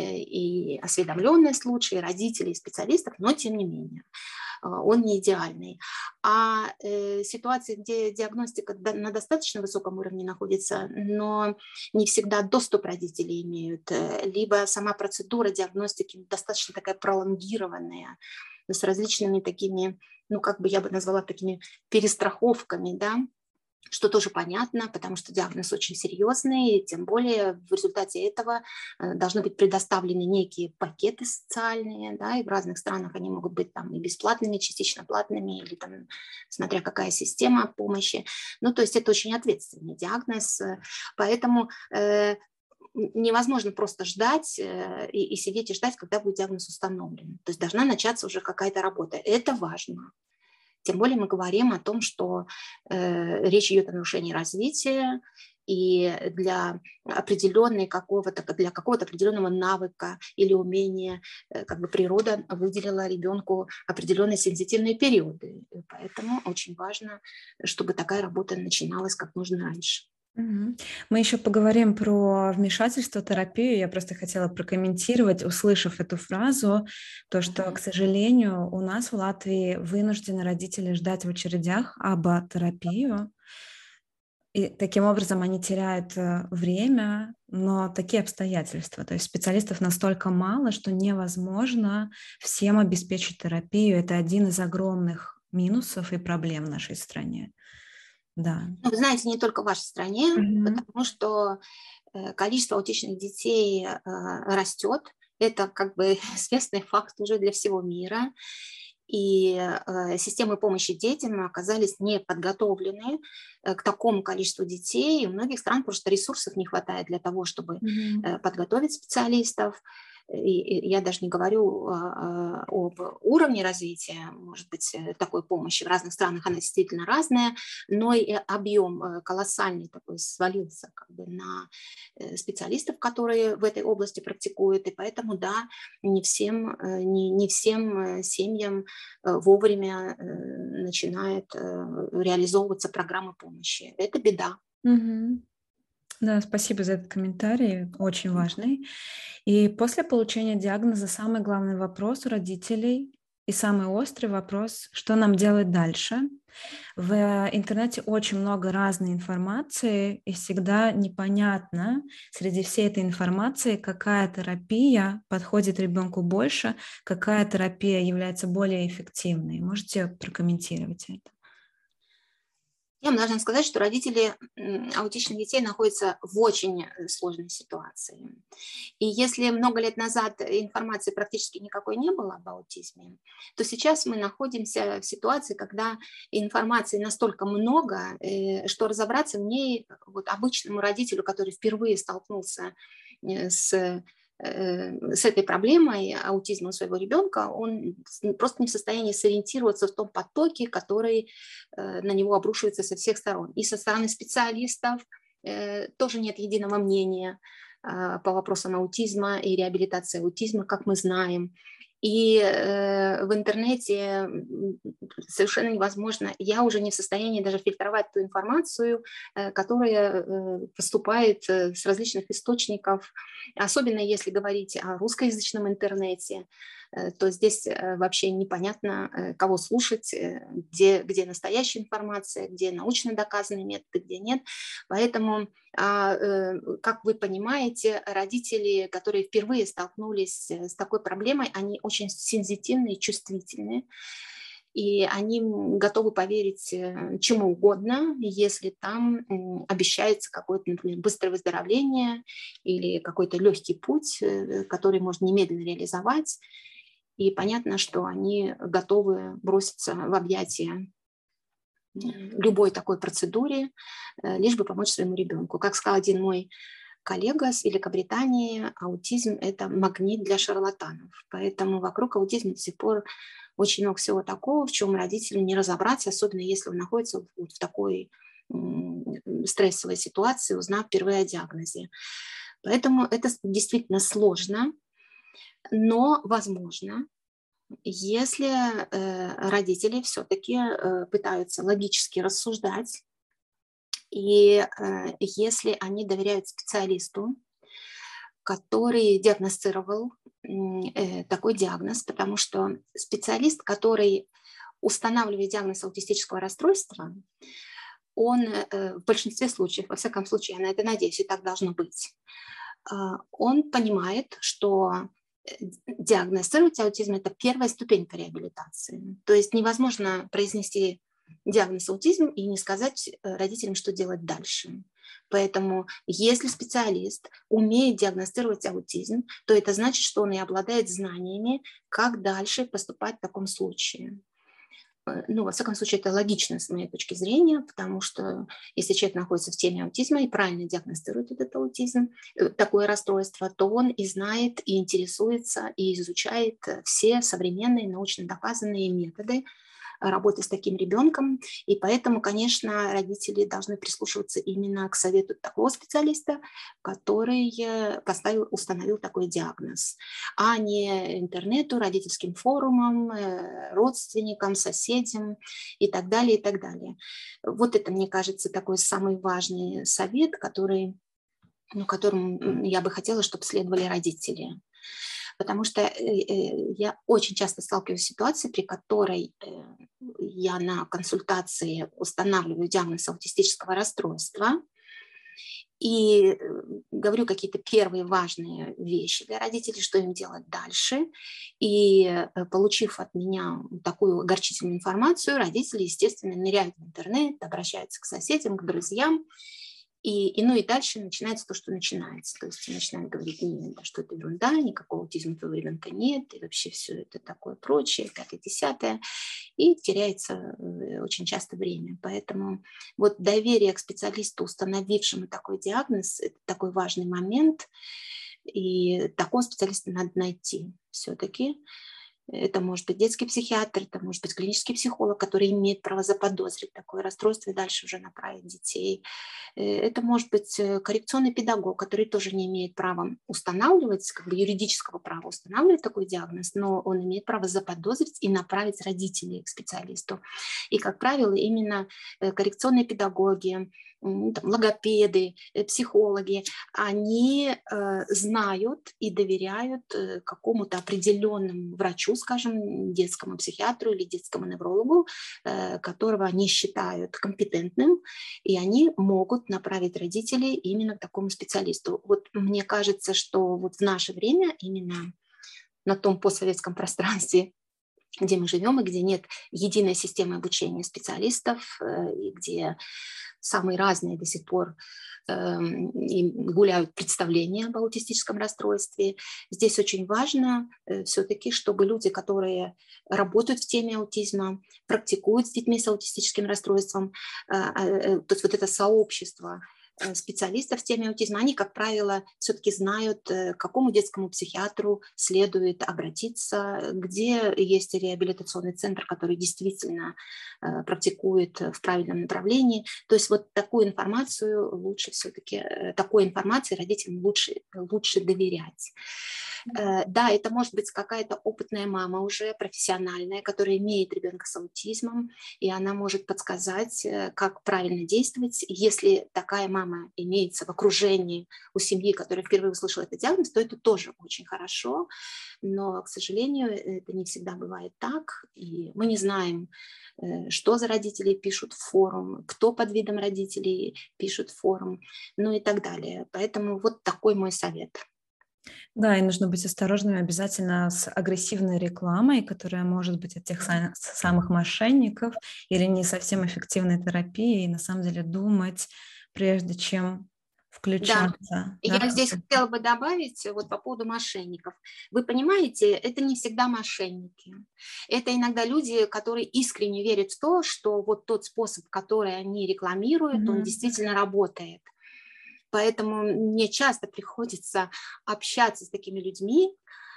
и осведомленность лучше, и родителей, и специалистов, но тем не менее он не идеальный. А э, ситуации, где диагностика на достаточно высоком уровне находится, но не всегда доступ родителей имеют, либо сама процедура диагностики достаточно такая пролонгированная, с различными такими, ну, как бы я бы назвала такими перестраховками, да, что тоже понятно, потому что диагноз очень серьезный, и тем более в результате этого должны быть предоставлены некие пакеты социальные, да, и в разных странах они могут быть там и бесплатными, частично платными, или там, смотря какая система помощи. Ну, то есть это очень ответственный диагноз, поэтому э, невозможно просто ждать э, и, и сидеть и ждать, когда будет диагноз установлен. То есть должна начаться уже какая-то работа. Это важно. Тем более мы говорим о том, что э, речь идет о нарушении развития, и для определенной какого-то, для какого-то определенного навыка или умения э, как бы природа выделила ребенку определенные сенситивные периоды. И поэтому очень важно, чтобы такая работа начиналась как можно раньше. Мы еще поговорим про вмешательство, терапию. Я просто хотела прокомментировать, услышав эту фразу, то, что, к сожалению, у нас в Латвии вынуждены родители ждать в очередях АБА-терапию. И таким образом они теряют время, но такие обстоятельства. То есть специалистов настолько мало, что невозможно всем обеспечить терапию. Это один из огромных минусов и проблем в нашей стране. Да. Вы знаете, не только в вашей стране, mm-hmm. потому что количество аутичных детей растет. Это как бы известный факт уже для всего мира. И системы помощи детям оказались не подготовлены к такому количеству детей. И у многих стран просто ресурсов не хватает для того, чтобы mm-hmm. подготовить специалистов. И я даже не говорю об уровне развития, может быть, такой помощи. В разных странах она действительно разная, но и объем колоссальный такой свалился как бы на специалистов, которые в этой области практикуют. И поэтому, да, не всем, не, не всем семьям вовремя начинает реализовываться программа помощи. Это беда. Угу. Да, спасибо за этот комментарий, очень важный. И после получения диагноза самый главный вопрос у родителей и самый острый вопрос, что нам делать дальше. В интернете очень много разной информации, и всегда непонятно среди всей этой информации, какая терапия подходит ребенку больше, какая терапия является более эффективной. Можете прокомментировать это? Я вам должна сказать, что родители аутичных детей находятся в очень сложной ситуации. И если много лет назад информации практически никакой не было об аутизме, то сейчас мы находимся в ситуации, когда информации настолько много, что разобраться в ней вот обычному родителю, который впервые столкнулся с с этой проблемой аутизма у своего ребенка, он просто не в состоянии сориентироваться в том потоке, который на него обрушивается со всех сторон. И со стороны специалистов тоже нет единого мнения по вопросам аутизма и реабилитации аутизма, как мы знаем. И э, в интернете совершенно невозможно, я уже не в состоянии даже фильтровать ту информацию, э, которая э, поступает с различных источников, особенно если говорить о русскоязычном интернете, э, то здесь э, вообще непонятно, э, кого слушать, э, где, где настоящая информация, где научно доказанные методы, где нет. Поэтому, э, как вы понимаете, родители, которые впервые столкнулись с такой проблемой, они очень сензитивные, чувствительные, и они готовы поверить чему угодно, если там обещается какое-то, например, быстрое выздоровление или какой-то легкий путь, который можно немедленно реализовать. И понятно, что они готовы броситься в объятия любой такой процедуре, лишь бы помочь своему ребенку. Как сказал один мой коллега с Великобритании, аутизм – это магнит для шарлатанов. Поэтому вокруг аутизма до сих пор очень много всего такого, в чем родителю не разобраться, особенно если он находится в такой стрессовой ситуации, узнав впервые о диагнозе. Поэтому это действительно сложно, но возможно, если родители все-таки пытаются логически рассуждать, и э, если они доверяют специалисту, который диагностировал э, такой диагноз, потому что специалист, который устанавливает диагноз аутистического расстройства, он э, в большинстве случаев, во всяком случае, я на это надеюсь, и так должно быть, э, он понимает, что диагностировать аутизм – это первая ступенька реабилитации. То есть невозможно произнести диагноз аутизм и не сказать родителям, что делать дальше. Поэтому если специалист умеет диагностировать аутизм, то это значит, что он и обладает знаниями, как дальше поступать в таком случае. Ну, во всяком случае, это логично с моей точки зрения, потому что если человек находится в теме аутизма и правильно диагностирует этот аутизм, такое расстройство, то он и знает, и интересуется, и изучает все современные научно доказанные методы работы с таким ребенком. И поэтому, конечно, родители должны прислушиваться именно к совету такого специалиста, который поставил, установил такой диагноз, а не интернету, родительским форумам, родственникам, соседям и так далее, и так далее. Вот это, мне кажется, такой самый важный совет, который, ну, которым я бы хотела, чтобы следовали родители. Потому что я очень часто сталкиваюсь с ситуацией, при которой я на консультации устанавливаю диагноз аутистического расстройства и говорю какие-то первые важные вещи для родителей, что им делать дальше. И получив от меня такую огорчительную информацию, родители, естественно, ныряют в интернет, обращаются к соседям, к друзьям. И, и, ну и дальше начинается то, что начинается. То есть начинают говорить, нет, да, что это ерунда, никакого аутизма твоего ребенка нет, и вообще все это такое прочее, пятое-десятое. И теряется очень часто время. Поэтому вот доверие к специалисту, установившему такой диагноз, это такой важный момент. И такого специалиста надо найти все-таки. Это может быть детский психиатр, это может быть клинический психолог, который имеет право заподозрить такое расстройство и дальше уже направить детей. Это может быть коррекционный педагог, который тоже не имеет права устанавливать, как бы юридического права устанавливать такой диагноз, но он имеет право заподозрить и направить родителей к специалисту. И, как правило, именно коррекционные педагоги, там, логопеды, психологи, они э, знают и доверяют э, какому-то определенному врачу, скажем, детскому психиатру или детскому неврологу, э, которого они считают компетентным, и они могут направить родителей именно к такому специалисту. Вот мне кажется, что вот в наше время именно на том постсоветском пространстве, где мы живем и где нет единой системы обучения специалистов, э, и где самые разные до сих пор э, гуляют представления об аутистическом расстройстве. Здесь очень важно э, все-таки, чтобы люди, которые работают в теме аутизма, практикуют с детьми с аутистическим расстройством, э, э, то есть вот это сообщество специалистов в теме аутизма, они, как правило, все-таки знают, к какому детскому психиатру следует обратиться, где есть реабилитационный центр, который действительно практикует в правильном направлении. То есть вот такую информацию лучше все-таки, такой информации родителям лучше, лучше доверять. Да, это может быть какая-то опытная мама уже, профессиональная, которая имеет ребенка с аутизмом, и она может подсказать, как правильно действовать. Если такая мама имеется в окружении у семьи, которая впервые услышала этот диагноз, то это тоже очень хорошо, но, к сожалению, это не всегда бывает так, и мы не знаем, что за родители пишут в форум, кто под видом родителей пишет в форум, ну и так далее. Поэтому вот такой мой совет. Да, и нужно быть осторожными обязательно с агрессивной рекламой, которая может быть от тех самых мошенников или не совсем эффективной терапией, и на самом деле думать, прежде чем включаться. Да, Да, я здесь хотела бы добавить вот по поводу мошенников. Вы понимаете, это не всегда мошенники. Это иногда люди, которые искренне верят в то, что вот тот способ, который они рекламируют, mm-hmm. он действительно работает. Поэтому мне часто приходится общаться с такими людьми,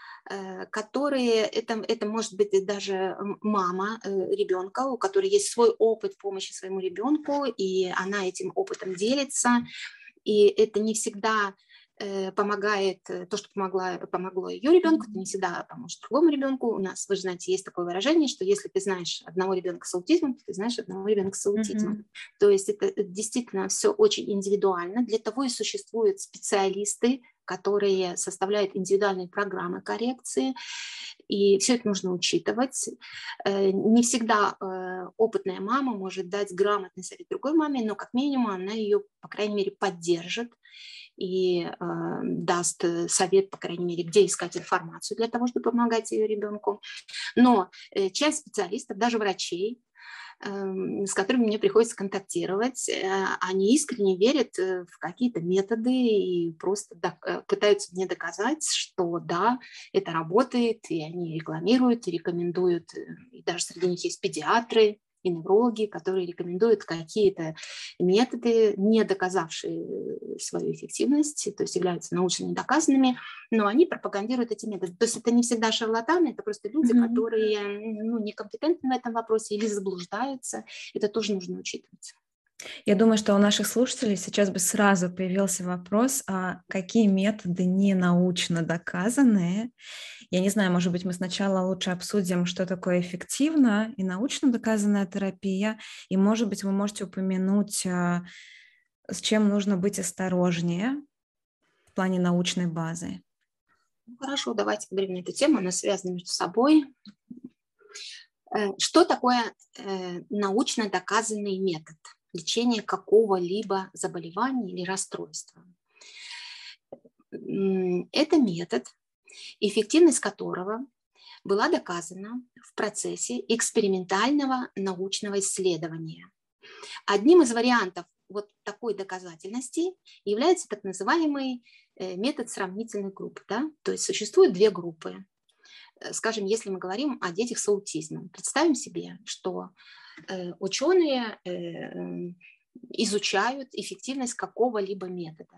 которые, это, это может быть даже мама ребенка, у которой есть свой опыт помощи своему ребенку, и она этим опытом делится, и это не всегда помогает, то, что помогло, помогло ее ребенку, это не всегда поможет другому ребенку. У нас, вы же знаете, есть такое выражение, что если ты знаешь одного ребенка с аутизмом, то ты знаешь одного ребенка с аутизмом. Mm-hmm. То есть это действительно все очень индивидуально. Для того и существуют специалисты, которые составляют индивидуальные программы коррекции, и все это нужно учитывать. Не всегда опытная мама может дать грамотный совет другой маме, но как минимум она ее, по крайней мере, поддержит и э, даст совет, по крайней мере, где искать информацию для того, чтобы помогать ее ребенку. Но э, часть специалистов, даже врачей, э, с которыми мне приходится контактировать, э, они искренне верят в какие-то методы и просто док- пытаются мне доказать, что да, это работает, и они рекламируют, и рекомендуют, и даже среди них есть педиатры и неврологи, которые рекомендуют какие-то методы, не доказавшие свою эффективность, то есть являются научно недоказанными, но они пропагандируют эти методы. То есть это не всегда шарлатаны, это просто люди, mm-hmm. которые ну, некомпетентны в этом вопросе или заблуждаются. Это тоже нужно учитывать. Я думаю, что у наших слушателей сейчас бы сразу появился вопрос, а какие методы не научно доказанные? Я не знаю, может быть, мы сначала лучше обсудим, что такое эффективно и научно доказанная терапия, и, может быть, вы можете упомянуть, с чем нужно быть осторожнее в плане научной базы. Хорошо, давайте поговорим на эту тему, она связана между собой. Что такое научно доказанный метод лечения какого-либо заболевания или расстройства? Это метод, эффективность которого была доказана в процессе экспериментального научного исследования. Одним из вариантов вот такой доказательности является так называемый метод сравнительной группы. Да? То есть существует две группы. Скажем, если мы говорим о детях с аутизмом, представим себе, что ученые изучают эффективность какого-либо метода.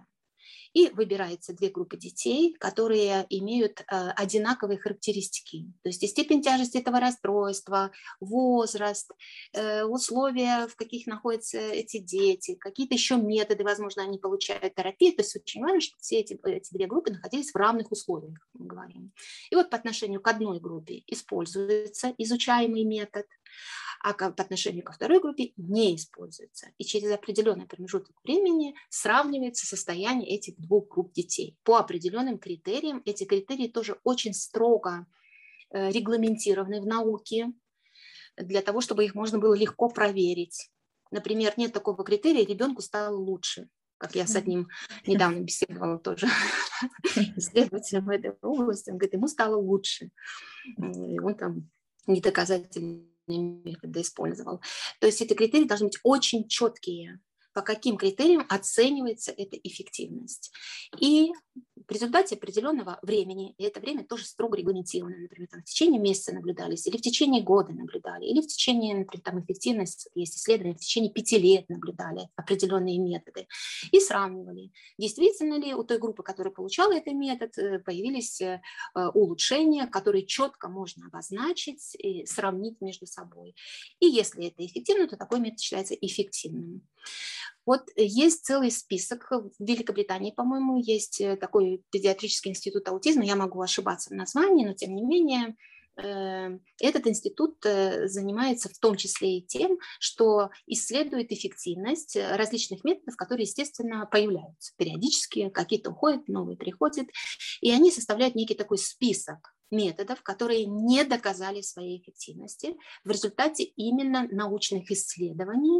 И выбирается две группы детей, которые имеют э, одинаковые характеристики. То есть и степень тяжести этого расстройства, возраст, э, условия, в каких находятся эти дети, какие-то еще методы, возможно, они получают терапию. То есть очень важно, чтобы все эти, эти две группы находились в равных условиях, мы говорим. И вот по отношению к одной группе используется изучаемый метод, а по отношению ко второй группе не используется. И через определенный промежуток времени сравнивается состояние этих двух групп детей по определенным критериям. Эти критерии тоже очень строго регламентированы в науке для того, чтобы их можно было легко проверить. Например, нет такого критерия «ребенку стало лучше», как я с одним недавно беседовала тоже исследователем в этой области. Он говорит, ему стало лучше. И он там недоказательные методы использовал. То есть эти критерии должны быть очень четкие, по каким критериям оценивается эта эффективность. И в результате определенного времени, и это время тоже строго регламентировано, например, там, в течение месяца наблюдались, или в течение года наблюдали, или в течение, например, там, эффективность, есть исследования, в течение пяти лет наблюдали определенные методы и сравнивали, действительно ли у той группы, которая получала этот метод, появились улучшения, которые четко можно обозначить и сравнить между собой. И если это эффективно, то такой метод считается эффективным. Вот есть целый список, в Великобритании, по-моему, есть такой педиатрический институт аутизма, я могу ошибаться в названии, но тем не менее этот институт занимается в том числе и тем, что исследует эффективность различных методов, которые, естественно, появляются периодически, какие-то уходят, новые приходят, и они составляют некий такой список методов, которые не доказали своей эффективности в результате именно научных исследований,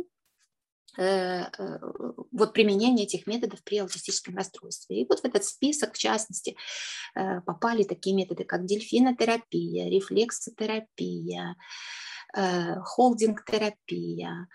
вот применение этих методов при аутистическом расстройстве. И вот в этот список, в частности, попали такие методы, как дельфинотерапия, рефлексотерапия, холдинг-терапия.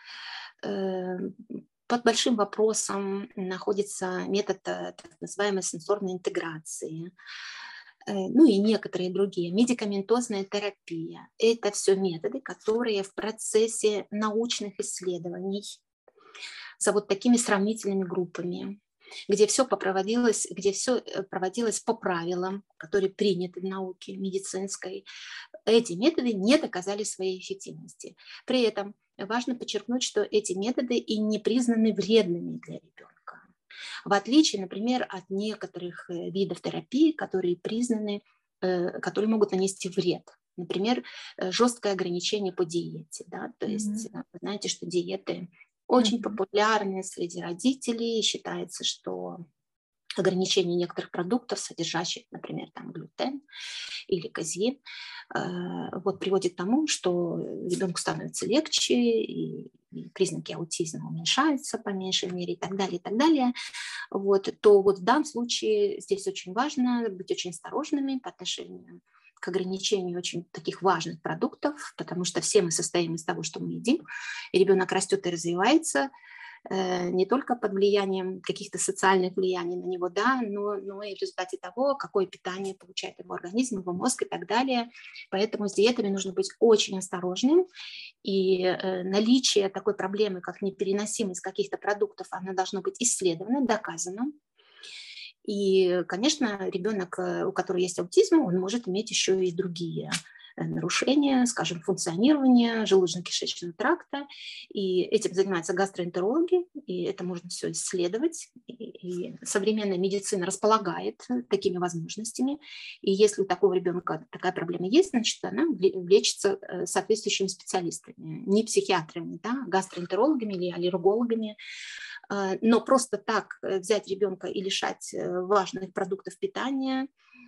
Под большим вопросом находится метод так называемой сенсорной интеграции. Ну и некоторые другие. Медикаментозная терапия. Это все методы, которые в процессе научных исследований за вот такими сравнительными группами, где все проводилось, где все проводилось по правилам, которые приняты в науке медицинской, эти методы не доказали своей эффективности. При этом важно подчеркнуть, что эти методы и не признаны вредными для ребенка, в отличие, например, от некоторых видов терапии, которые признаны, которые могут нанести вред. Например, жесткое ограничение по диете. Да? То есть, mm-hmm. вы знаете, что диеты очень mm-hmm. популярны среди родителей. Считается, что ограничение некоторых продуктов, содержащих, например, там, глютен или казеин, вот, приводит к тому, что ребенку становится легче, и, и признаки аутизма уменьшаются по меньшей мере, и так далее, и так далее. Вот, то вот в данном случае здесь очень важно быть очень осторожными по отношению к ограничению очень таких важных продуктов, потому что все мы состоим из того, что мы едим, и ребенок растет и развивается э, не только под влиянием каких-то социальных влияний на него, да, но, но и в результате того, какое питание получает его организм, его мозг и так далее. Поэтому с диетами нужно быть очень осторожным, и э, наличие такой проблемы, как непереносимость каких-то продуктов, она должна быть исследована, доказана. И, конечно, ребенок, у которого есть аутизм, он может иметь еще и другие нарушения, скажем, функционирования желудочно-кишечного тракта. И этим занимаются гастроэнтерологи, и это можно все исследовать. И современная медицина располагает такими возможностями. И если у такого ребенка такая проблема есть, значит, она лечится соответствующими специалистами, не психиатрами, да, гастроэнтерологами или аллергологами. Но просто так взять ребенка и лишать важных продуктов питания,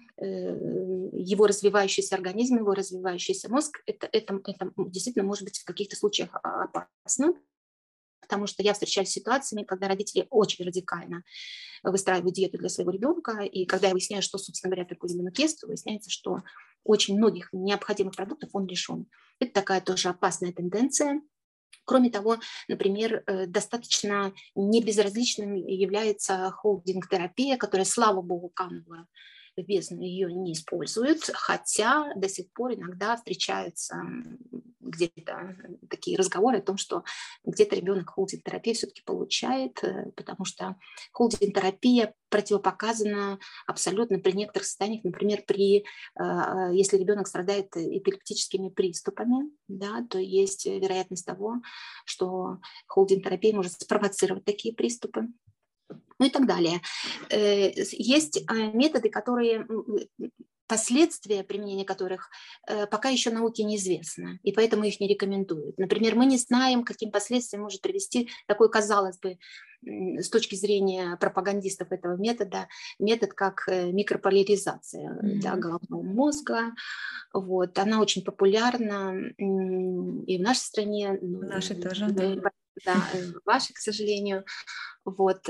его развивающийся организм, его развивающийся мозг, это, это, это действительно может быть в каких-то случаях опасно, потому что я встречаюсь с ситуациями, когда родители очень радикально выстраивают диету для своего ребенка, и когда я выясняю, что, собственно говоря, такой ребенок ест, выясняется, что очень многих необходимых продуктов он лишен. Это такая тоже опасная тенденция. Кроме того, например, достаточно небезразличным является холдинг-терапия, которая, слава богу, канула в бездну, ее не используют, хотя до сих пор иногда встречаются где-то такие разговоры о том, что где-то ребенок холдинг-терапию все-таки получает, потому что холдинг-терапия противопоказана абсолютно при некоторых состояниях, например, при, если ребенок страдает эпилептическими приступами, да, то есть вероятность того, что холдинг-терапия может спровоцировать такие приступы. Ну и так далее. Есть методы, которые, последствия применения которых пока еще науке неизвестно, и поэтому их не рекомендуют. Например, мы не знаем, каким последствиям может привести такой, казалось бы, с точки зрения пропагандистов этого метода, метод как микрополяризация mm-hmm. да, головного мозга. Вот. Она очень популярна и в нашей стране. В нашей тоже, да. Да, в вашей, к сожалению. Вот.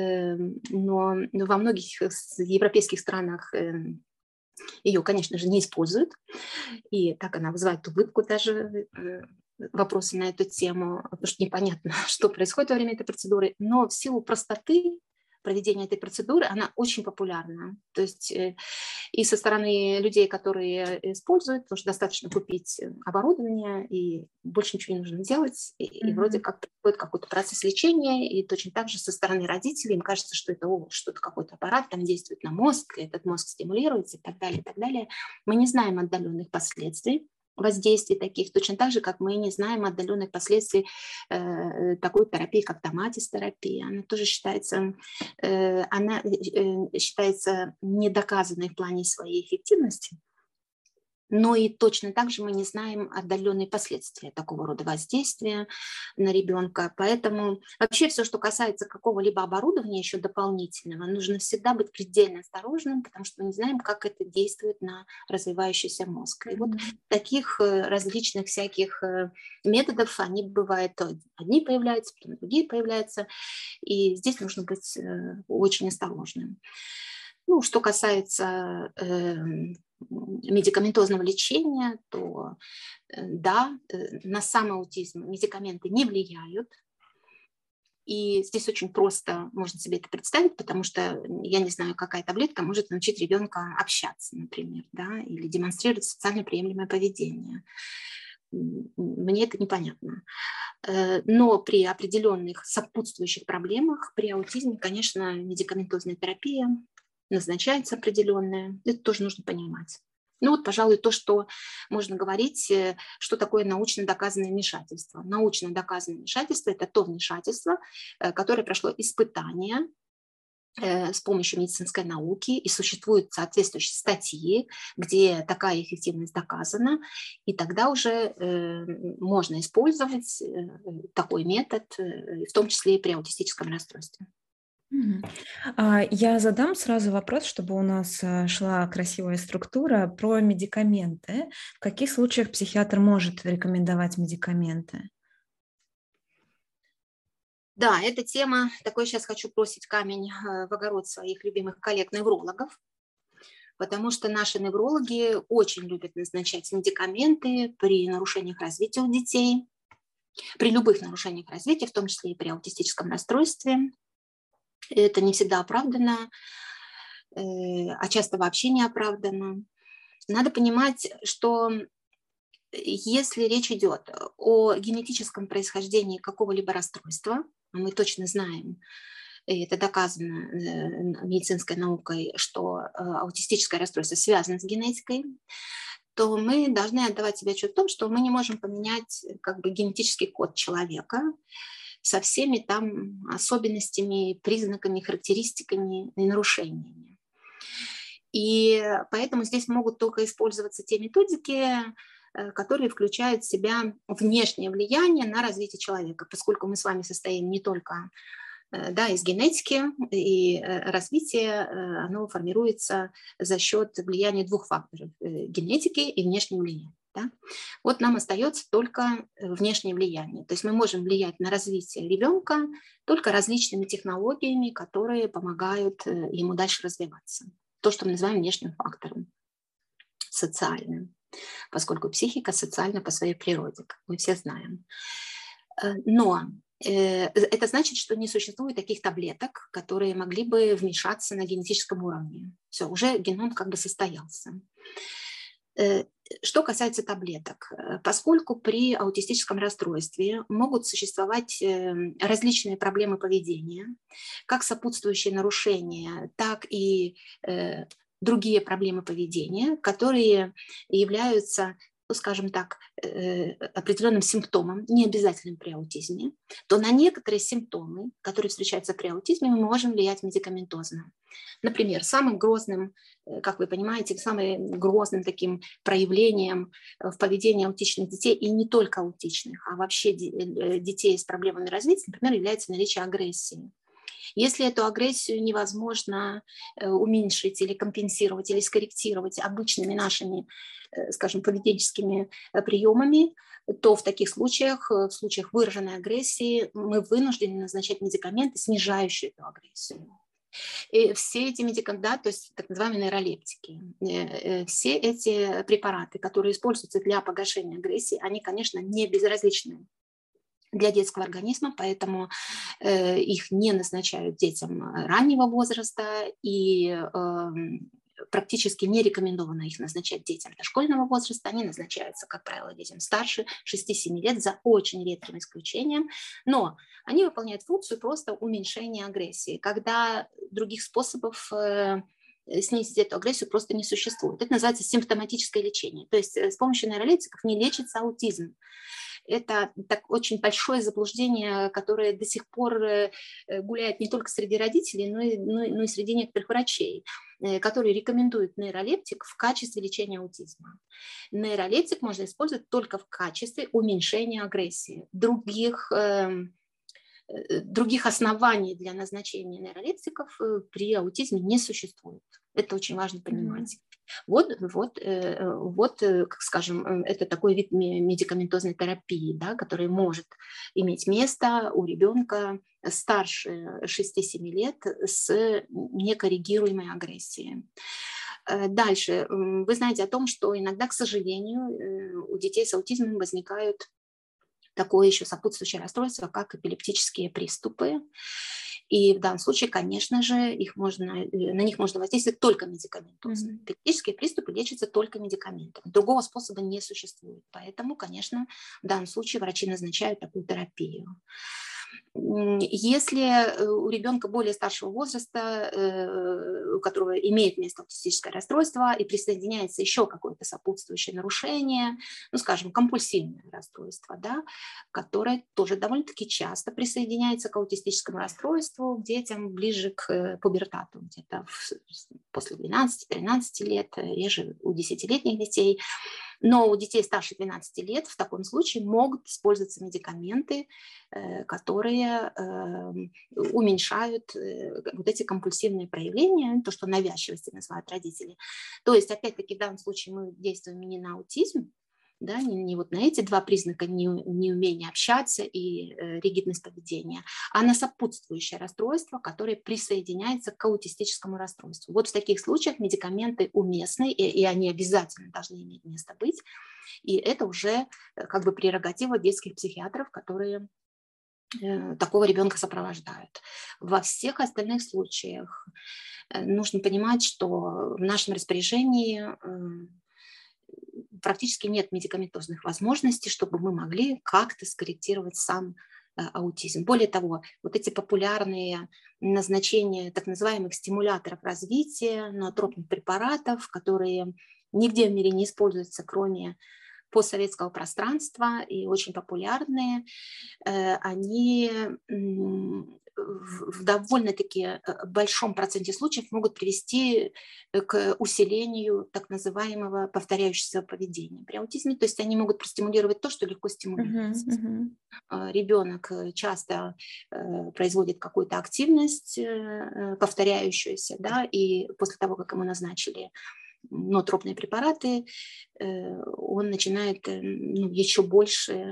Но во многих европейских странах ее, конечно же, не используют. И так она вызывает улыбку даже, вопросы на эту тему, потому что непонятно, что происходит во время этой процедуры. Но в силу простоты проведения этой процедуры она очень популярна. То есть и со стороны людей, которые используют, потому что достаточно купить оборудование, и больше ничего не нужно делать, и, mm-hmm. и вроде как происходит какой-то процесс лечения, и точно так же со стороны родителей им кажется, что это о, что-то какой-то аппарат там действует на мозг, этот мозг стимулируется и так далее, и так далее. Мы не знаем отдаленных последствий воздействий таких, точно так же, как мы не знаем отдаленных последствий э, такой терапии, как томатис-терапия. Она тоже считается, э, она, э, считается недоказанной в плане своей эффективности, но и точно так же мы не знаем отдаленные последствия такого рода воздействия на ребенка. Поэтому вообще все, что касается какого-либо оборудования еще дополнительного, нужно всегда быть предельно осторожным, потому что мы не знаем, как это действует на развивающийся мозг. И вот таких различных всяких методов, они бывают, то одни появляются, потом другие появляются, и здесь нужно быть очень осторожным. Ну, что касается э, медикаментозного лечения, то э, да, э, на сам аутизм медикаменты не влияют. И здесь очень просто можно себе это представить, потому что я не знаю, какая таблетка может научить ребенка общаться, например, да, или демонстрировать социально приемлемое поведение. Мне это непонятно. Но при определенных сопутствующих проблемах, при аутизме, конечно, медикаментозная терапия назначается определенная, это тоже нужно понимать. Ну вот, пожалуй, то, что можно говорить, что такое научно доказанное вмешательство. Научно доказанное вмешательство – это то вмешательство, которое прошло испытание с помощью медицинской науки, и существуют соответствующие статьи, где такая эффективность доказана, и тогда уже можно использовать такой метод, в том числе и при аутистическом расстройстве. Я задам сразу вопрос, чтобы у нас шла красивая структура, про медикаменты. В каких случаях психиатр может рекомендовать медикаменты? Да, эта тема, такой сейчас хочу бросить камень в огород своих любимых коллег-неврологов, потому что наши неврологи очень любят назначать медикаменты при нарушениях развития у детей, при любых нарушениях развития, в том числе и при аутистическом расстройстве. Это не всегда оправдано, а часто вообще не оправдано. Надо понимать, что если речь идет о генетическом происхождении какого-либо расстройства, а мы точно знаем, и это доказано медицинской наукой, что аутистическое расстройство связано с генетикой, то мы должны отдавать себе отчет в том, что мы не можем поменять как бы генетический код человека со всеми там особенностями, признаками, характеристиками и нарушениями. И поэтому здесь могут только использоваться те методики, которые включают в себя внешнее влияние на развитие человека, поскольку мы с вами состоим не только да, из генетики, и развитие оно формируется за счет влияния двух факторов – генетики и внешнего влияния. Да? Вот нам остается только внешнее влияние. То есть мы можем влиять на развитие ребенка только различными технологиями, которые помогают ему дальше развиваться. То, что мы называем внешним фактором, социальным, поскольку психика социальна по своей природе, как мы все знаем. Но это значит, что не существует таких таблеток, которые могли бы вмешаться на генетическом уровне. Все, уже геном как бы состоялся. Что касается таблеток, поскольку при аутистическом расстройстве могут существовать различные проблемы поведения, как сопутствующие нарушения, так и другие проблемы поведения, которые являются, ну, скажем так, определенным симптомом, не обязательным при аутизме, то на некоторые симптомы, которые встречаются при аутизме, мы можем влиять медикаментозно. Например, самым грозным, как вы понимаете, самым грозным таким проявлением в поведении аутичных детей, и не только аутичных, а вообще детей с проблемами развития, например, является наличие агрессии. Если эту агрессию невозможно уменьшить или компенсировать, или скорректировать обычными нашими, скажем, поведенческими приемами, то в таких случаях, в случаях выраженной агрессии, мы вынуждены назначать медикаменты, снижающие эту агрессию. И все эти медикаменты, да, то есть так называемые нейролептики, все эти препараты, которые используются для погашения агрессии, они, конечно, не безразличны для детского организма, поэтому э, их не назначают детям раннего возраста, и э, практически не рекомендовано их назначать детям дошкольного возраста. Они назначаются, как правило, детям старше шести-семи лет, за очень редким исключением, но они выполняют функцию просто уменьшения агрессии, когда других способов э, снизить эту агрессию просто не существует. Это называется симптоматическое лечение, то есть с помощью нейролептиков не лечится аутизм. Это так, очень большое заблуждение, которое до сих пор гуляет не только среди родителей, но и, но, но и среди некоторых врачей, которые рекомендуют нейролептик в качестве лечения аутизма. Нейролептик можно использовать только в качестве уменьшения агрессии. Других, э, других оснований для назначения нейролептиков при аутизме не существует. Это очень важно понимать. Mm-hmm. Вот, вот, вот, как скажем, это такой вид медикаментозной терапии, да, который может иметь место у ребенка старше шести-семи лет с некоррегируемой агрессией. Дальше. Вы знаете о том, что иногда, к сожалению, у детей с аутизмом возникают такое еще сопутствующее расстройство, как эпилептические приступы. И в данном случае, конечно же, их можно, на них можно воздействовать только медикаментозно. Mm-hmm. Эпилептические приступы лечатся только медикаментами. Другого способа не существует. Поэтому, конечно, в данном случае врачи назначают такую терапию. Если у ребенка более старшего возраста, у которого имеет место аутистическое расстройство, и присоединяется еще какое-то сопутствующее нарушение, ну, скажем, компульсивное расстройство, да, которое тоже довольно-таки часто присоединяется к аутистическому расстройству к детям ближе к пубертату, где-то после двенадцати-тринадцати лет, реже у десятилетних детей. Но у детей старше двенадцати лет в таком случае могут использоваться медикаменты, которые уменьшают вот эти компульсивные проявления, то, что навязчивости называют родители. То есть, опять-таки, в данном случае мы действуем не на аутизм, да, не, не вот на эти два признака, не, неумение общаться и э, ригидность поведения, а на сопутствующее расстройство, которое присоединяется к аутистическому расстройству. Вот в таких случаях медикаменты уместны, и, и они обязательно должны иметь место быть, и это уже э, как бы прерогатива детских психиатров, которые э, такого ребенка сопровождают. Во всех остальных случаях э, нужно понимать, что в нашем распоряжении э, практически нет медикаментозных возможностей, чтобы мы могли как-то скорректировать сам э, аутизм. Более того, вот эти популярные назначения так называемых стимуляторов развития, ноотропных препаратов, которые нигде в мире не используются, кроме постсоветского пространства, и очень популярные, э, они в довольно-таки большом проценте случаев могут привести к усилению так называемого повторяющегося поведения при аутизме. То есть они могут простимулировать то, что легко стимулируется. Uh-huh, uh-huh. Ребенок часто э, производит какую-то активность э, повторяющуюся, да, и после того, как ему назначили ноотропные препараты, э, он начинает э, ну, еще больше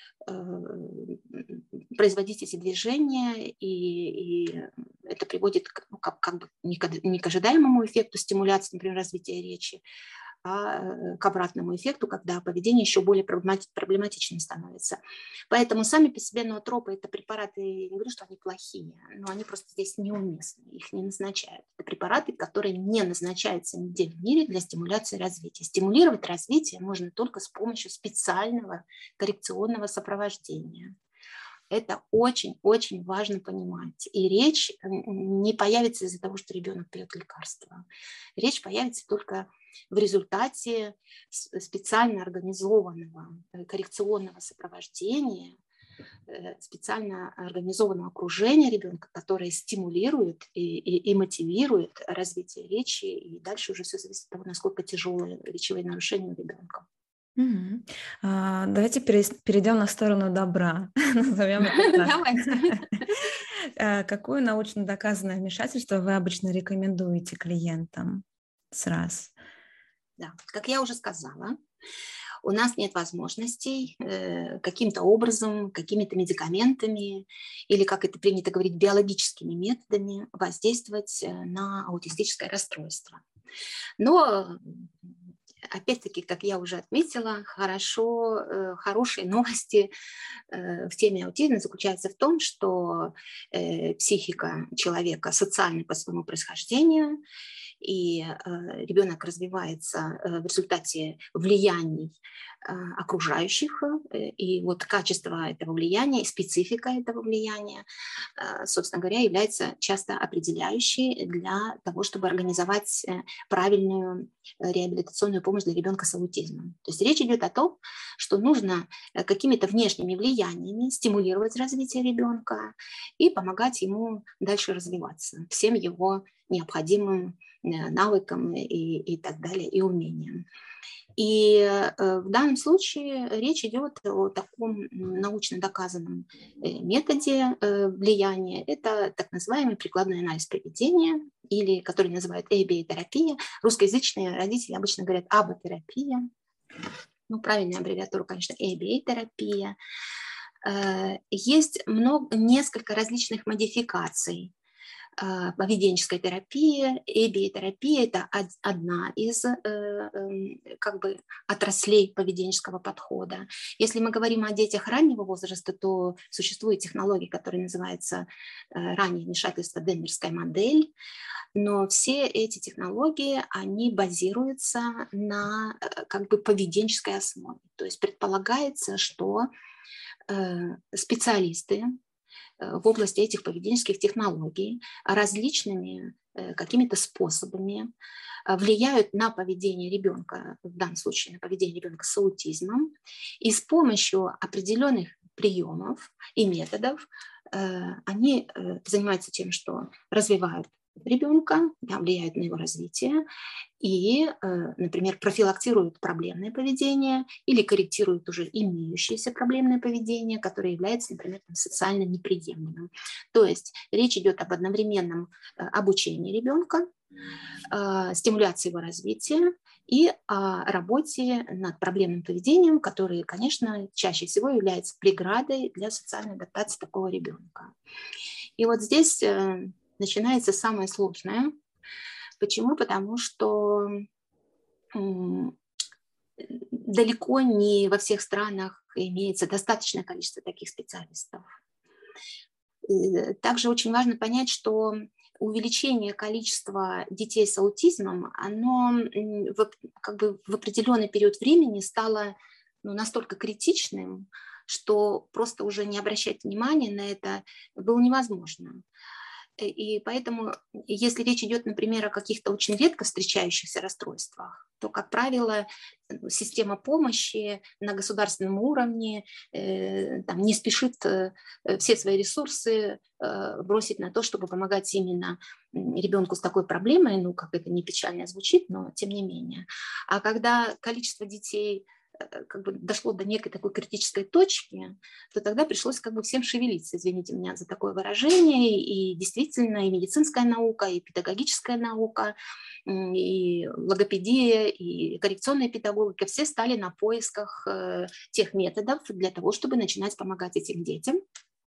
производить эти движения, и, и это приводит к, ну, как, как бы не к, не к ожидаемому эффекту стимуляции, например, развития речи, а к обратному эффекту, когда поведение еще более проблематичным становится. Поэтому сами по себе ноотропы – это препараты, я не говорю, что они плохие, но они просто здесь неуместны, их не назначают. Это препараты, которые не назначаются нигде в мире для стимуляции развития. Стимулировать развитие можно только с помощью специального коррекционного сопровождения. Это очень-очень важно понимать. И речь не появится из-за того, что ребенок пьет лекарства. Речь появится только в результате специально организованного коррекционного сопровождения, специально организованного окружения ребенка, которое стимулирует и, и, и мотивирует развитие речи. И дальше уже все зависит от того, насколько тяжелые речевые нарушения у ребенка. Угу. А, давайте перейдем на сторону добра, назовем это так. Какое научно доказанное вмешательство вы обычно рекомендуете клиентам? Сразу. Да, как я уже сказала, у нас нет возможностей э, каким-то образом, какими-то медикаментами или, как это принято говорить, биологическими методами воздействовать на аутистическое расстройство. Но опять-таки, как я уже отметила, хорошо, э, хорошие новости э, в теме аутизма заключаются в том, что э, психика человека социальна по своему происхождению, и э, ребенок развивается э, в результате влияний э, окружающих, э, и вот качество этого влияния, и специфика этого влияния, э, собственно говоря, является часто определяющей для того, чтобы организовать э, правильную э, реабилитационную помощь для ребенка с аутизмом. То есть речь идет о том, что нужно э, какими-то внешними влияниями стимулировать развитие ребенка и помогать ему дальше развиваться всем его необходимым навыкам и, и так далее, и умениям. И э, в данном случае речь идет о таком научно доказанном методе э, влияния. Это так называемый прикладной анализ поведения, или который называют эй би эй-терапия. Русскоязычные родители обычно говорят аботерапия. Ну, правильная аббревиатура, конечно, эй би эй-терапия. Э, есть много, несколько различных модификаций поведенческой терапии. эй би эй-терапия – это одна из как бы отраслей поведенческого подхода. Если мы говорим о детях раннего возраста, то существует технология, которая называется раннее вмешательство, Денверская модель. Но все эти технологии, они базируются на как бы поведенческой основе. То есть предполагается, что специалисты в области этих поведенческих технологий различными какими-то способами влияют на поведение ребенка, в данном случае на поведение ребенка с аутизмом, и с помощью определенных приемов и методов они занимаются тем, что развивают ребенка, да, влияют на его развитие и, например, профилактируют проблемное поведение или корректируют уже имеющееся проблемное поведение, которое является, например, социально неприемлемым. То есть речь идет об одновременном обучении ребенка, стимуляции его развития и о работе над проблемным поведением, которое, конечно, чаще всего является преградой для социальной адаптации такого ребенка. И вот здесь начинается самое сложное. Почему? Потому что далеко не во всех странах имеется достаточное количество таких специалистов. Также очень важно понять, что увеличение количества детей с аутизмом, оно в, как бы в определенный период времени стало ну, настолько критичным, что просто уже не обращать внимания на это было невозможно. И поэтому, если речь идет, например, о каких-то очень редко встречающихся расстройствах, то, как правило, система помощи на государственном уровне э, там, не спешит э, все свои ресурсы э, бросить на то, чтобы помогать именно ребенку с такой проблемой, ну, как это не печально звучит, но тем не менее. А когда количество детей как бы дошло до некой такой критической точки, то тогда пришлось как бы всем шевелиться, извините меня за такое выражение, и действительно и медицинская наука, и педагогическая наука, и логопедия, и коррекционная педагогика, все стали на поисках тех методов для того, чтобы начинать помогать этим детям.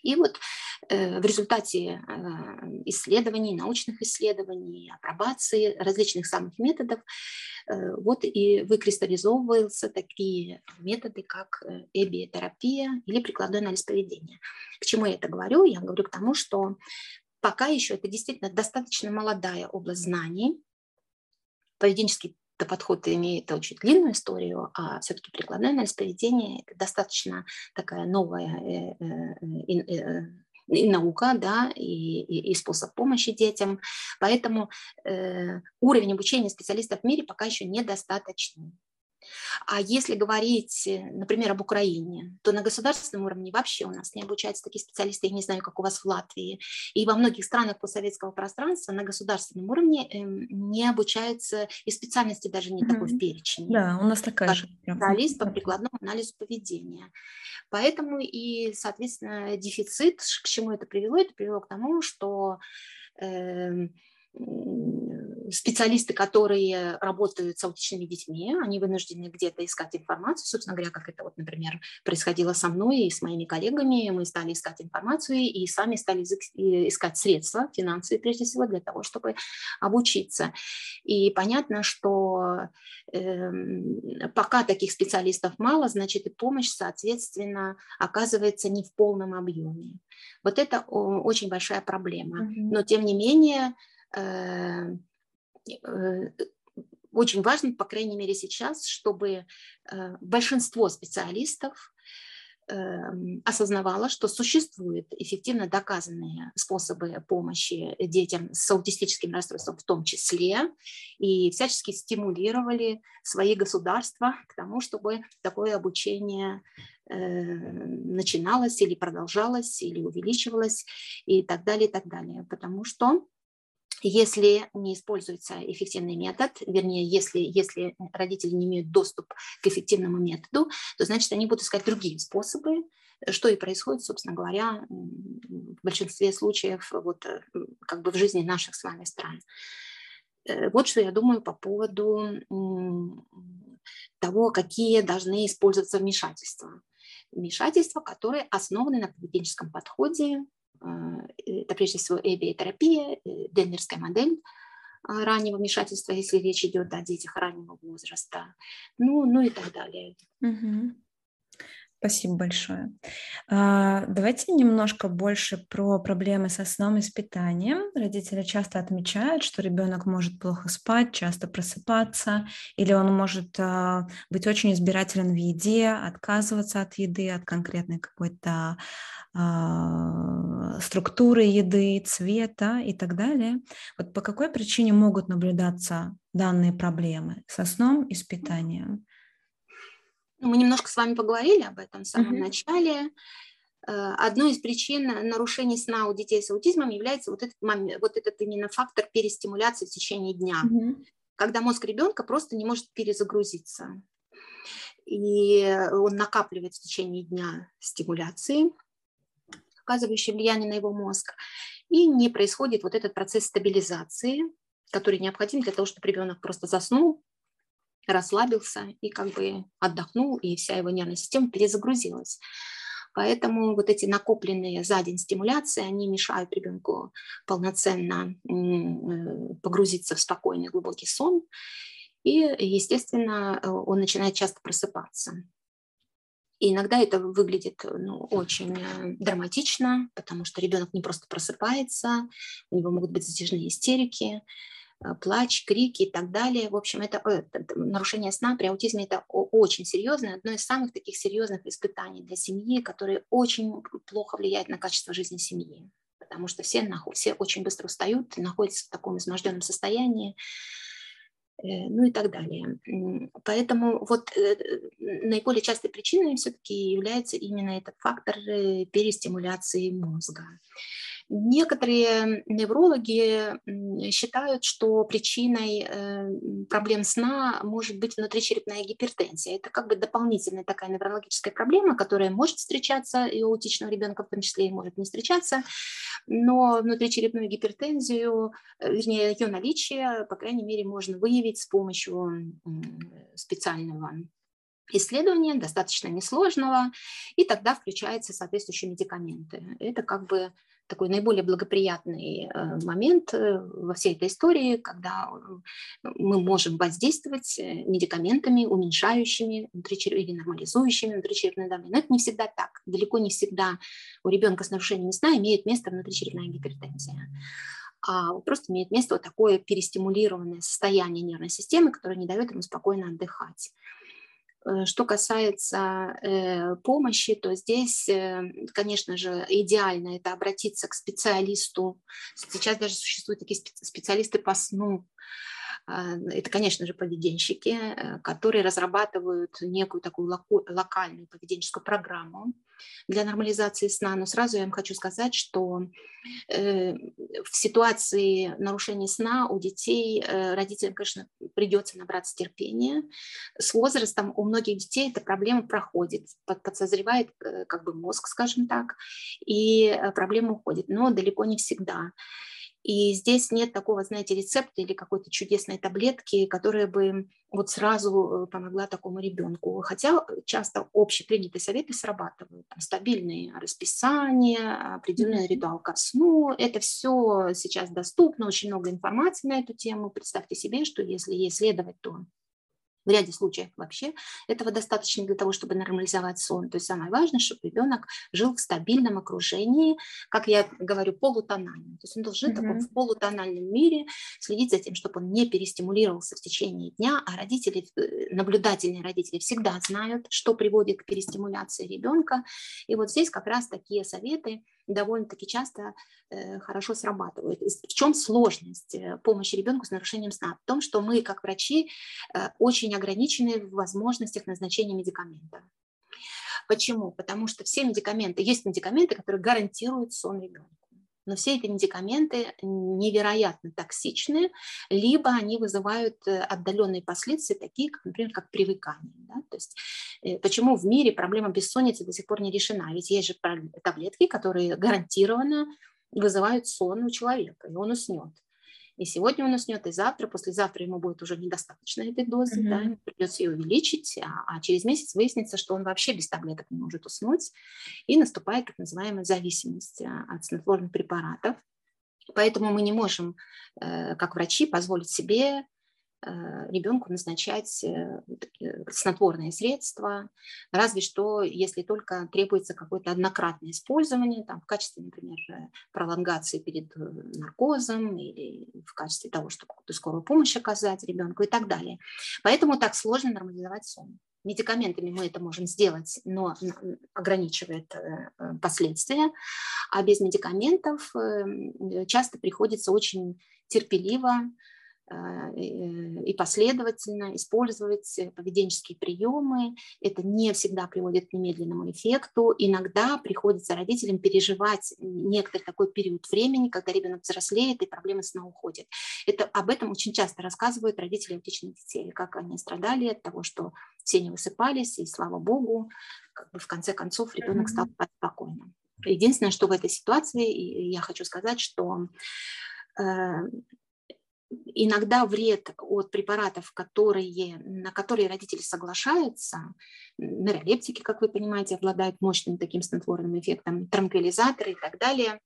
И вот э, в результате э, исследований, научных исследований, апробации различных самых методов, э, вот и выкристаллизовываются такие методы, как эбиотерапия или прикладной анализ поведения. К чему я это говорю? Я говорю к тому, что пока еще это действительно достаточно молодая область знаний. Поведенческий подход имеет очень длинную историю, а все-таки прикладной анализ поведения – это достаточно такая новая э, э, э, и наука, да, и, и, и способ помощи детям. Поэтому э, уровень обучения специалистов в мире пока еще недостаточный. А если говорить, например, об Украине, то на государственном уровне вообще у нас не обучаются такие специалисты, я не знаю, как у вас в Латвии. И во многих странах постсоветского пространства на государственном уровне не обучаются, и специальности даже не такой в перечне. Да, у нас такая как же. Специалист по прикладному анализу поведения. Поэтому и, соответственно, дефицит, к чему это привело? Это привело к тому, что э, специалисты, которые работают с аутичными детьми, они вынуждены где-то искать информацию, собственно говоря, как это вот, например, происходило со мной и с моими коллегами. Мы стали искать информацию и сами стали искать средства, финансовые прежде всего, для того, чтобы обучиться. И понятно, что э, пока таких специалистов мало, значит и помощь, соответственно, оказывается не в полном объеме. Вот это очень большая проблема. Но, тем не менее, очень важно, по крайней мере сейчас, чтобы большинство специалистов осознавало, что существуют эффективно доказанные способы помощи детям с аутистическим расстройством в том числе, и всячески стимулировали свои государства к тому, чтобы такое обучение начиналось или продолжалось, или увеличивалось, и так далее, и так далее. Потому что если не используется эффективный метод, вернее, если, если родители не имеют доступ к эффективному методу, то значит они будут искать другие способы, что и происходит, собственно говоря, в большинстве случаев вот, как бы в жизни наших с вами стран. Вот что я думаю по поводу того, какие должны использоваться вмешательства. Вмешательства, которые основаны на поведенческом подходе. Это прежде всего эбиотерапия, Денверская модель раннего вмешательства, если речь идет о детях раннего возраста, ну, ну и так далее. Угу. Спасибо большое. Давайте немножко больше про проблемы со сном и с питанием. Родители часто отмечают, что ребенок может плохо спать, часто просыпаться, или он может быть очень избирателен в еде, отказываться от еды, от конкретной какой-то структуры еды, цвета и так далее. Вот по какой причине могут наблюдаться данные проблемы со сном и с питанием? Мы немножко с вами поговорили об этом в самом Uh-huh. начале. Одной из причин нарушений сна у детей с аутизмом является вот этот, момент, вот этот именно фактор перестимуляции в течение дня, uh-huh. когда мозг ребенка просто не может перезагрузиться. И он накапливает в течение дня стимуляции, оказывающие влияние на его мозг, и не происходит вот этот процесс стабилизации, который необходим для того, чтобы ребенок просто заснул, расслабился и как бы отдохнул, и вся его нервная система перезагрузилась. Поэтому вот эти накопленные за день стимуляции, они мешают ребенку полноценно погрузиться в спокойный глубокий сон, и, естественно, он начинает часто просыпаться. И иногда это выглядит ну, очень драматично, потому что ребенок не просто просыпается, у него могут быть затяжные истерики, плач, крики и так далее. В общем, это, это нарушение сна при аутизме – это очень серьезное, одно из самых таких серьезных испытаний для семьи, которые очень плохо влияют на качество жизни семьи, потому что все, все очень быстро устают, находятся в таком изможденном состоянии, ну и так далее. Поэтому вот наиболее частой причиной все-таки является именно этот фактор перестимуляции мозга. Некоторые неврологи считают, что причиной проблем сна может быть внутричерепная гипертензия. Это как бы дополнительная такая неврологическая проблема, которая может встречаться и у аутичного ребенка в том числе, и может не встречаться, но внутричерепную гипертензию, вернее, ее наличие, по крайней мере, можно выявить с помощью специального исследования, достаточно несложного, и тогда включаются соответствующие медикаменты. Это как бы такой наиболее благоприятный момент во всей этой истории, когда мы можем воздействовать медикаментами, уменьшающими внутричерепное или нормализующими внутричерепное давление. Но это не всегда так. Далеко не всегда у ребенка с нарушением сна имеет место внутричерепная гипертензия, а просто имеет место вот такое перестимулированное состояние нервной системы, которое не дает ему спокойно отдыхать. Что касается э, помощи, то здесь, э, конечно же, идеально это обратиться к специалисту. Сейчас даже существуют такие специалисты по сну. Это, конечно же, поведенщики, которые разрабатывают некую такую локальную поведенческую программу для нормализации сна. Но сразу я вам хочу сказать, что в ситуации нарушения сна у детей родителям, конечно, придется набраться терпения. С возрастом у многих детей эта проблема проходит, подсозревает как бы мозг, скажем так, и проблема уходит, но далеко не всегда. И здесь нет такого, знаете, рецепта или какой-то чудесной таблетки, которая бы вот сразу помогла такому ребенку. Хотя часто общепринятые советы срабатывают. Там, стабильные расписания, определенный ритуал ко сну. Это все сейчас доступно, очень много информации на эту тему. Представьте себе, что если ей следовать, то в ряде случаев вообще этого достаточно для того, чтобы нормализовать сон. То есть самое важное, чтобы ребенок жил в стабильном окружении, как я говорю, полутональном. То есть он должен жить mm-hmm. в полутональном мире, следить за тем, чтобы он не перестимулировался в течение дня, а родители, наблюдательные родители всегда знают, что приводит к перестимуляции ребенка. И вот здесь как раз такие советы довольно-таки часто э, хорошо срабатывают. В чем сложность помощи ребенку с нарушением сна? В том, что мы, как врачи, э, очень ограничены в возможностях назначения медикамента. Почему? Потому что все медикаменты, есть медикаменты, которые гарантируют сон ребенку. Но все эти медикаменты невероятно токсичны, либо они вызывают отдаленные последствия, такие, как, например, как привыкание. Да? То есть, почему в мире проблема бессонницы до сих пор не решена? Ведь есть же таблетки, которые гарантированно вызывают сон у человека, и он уснет. И сегодня он уснет, и завтра, послезавтра ему будет уже недостаточно этой дозы, mm-hmm. да, ему придется ее увеличить, а, а через месяц выяснится, что он вообще без таблеток не может уснуть, и наступает так называемая зависимость от снотворных препаратов. Поэтому мы не можем, как врачи, позволить себе ребенку назначать снотворные средства, разве что, если только требуется какое-то однократное использование, там, в качестве, например, пролонгации перед наркозом или в качестве того, чтобы какую-то скорую помощь оказать ребенку и так далее. Поэтому так сложно нормализовать сон. Медикаментами мы это можем сделать, но ограничивает последствия, а без медикаментов часто приходится очень терпеливо и последовательно использовать поведенческие приемы. Это не всегда приводит к немедленному эффекту. Иногда приходится родителям переживать некоторый такой период времени, когда ребенок взрослеет и проблемы сна уходят. Это, об этом очень часто рассказывают родители аутичных детей, как они страдали от того, что все не высыпались, и, слава богу, как бы в конце концов ребенок стал спать спокойно. Единственное, что в этой ситуации я хочу сказать, что иногда вред от препаратов, которые, на которые родители соглашаются, нейролептики, как вы понимаете, обладают мощным таким снотворным эффектом, транквилизаторы и так далее,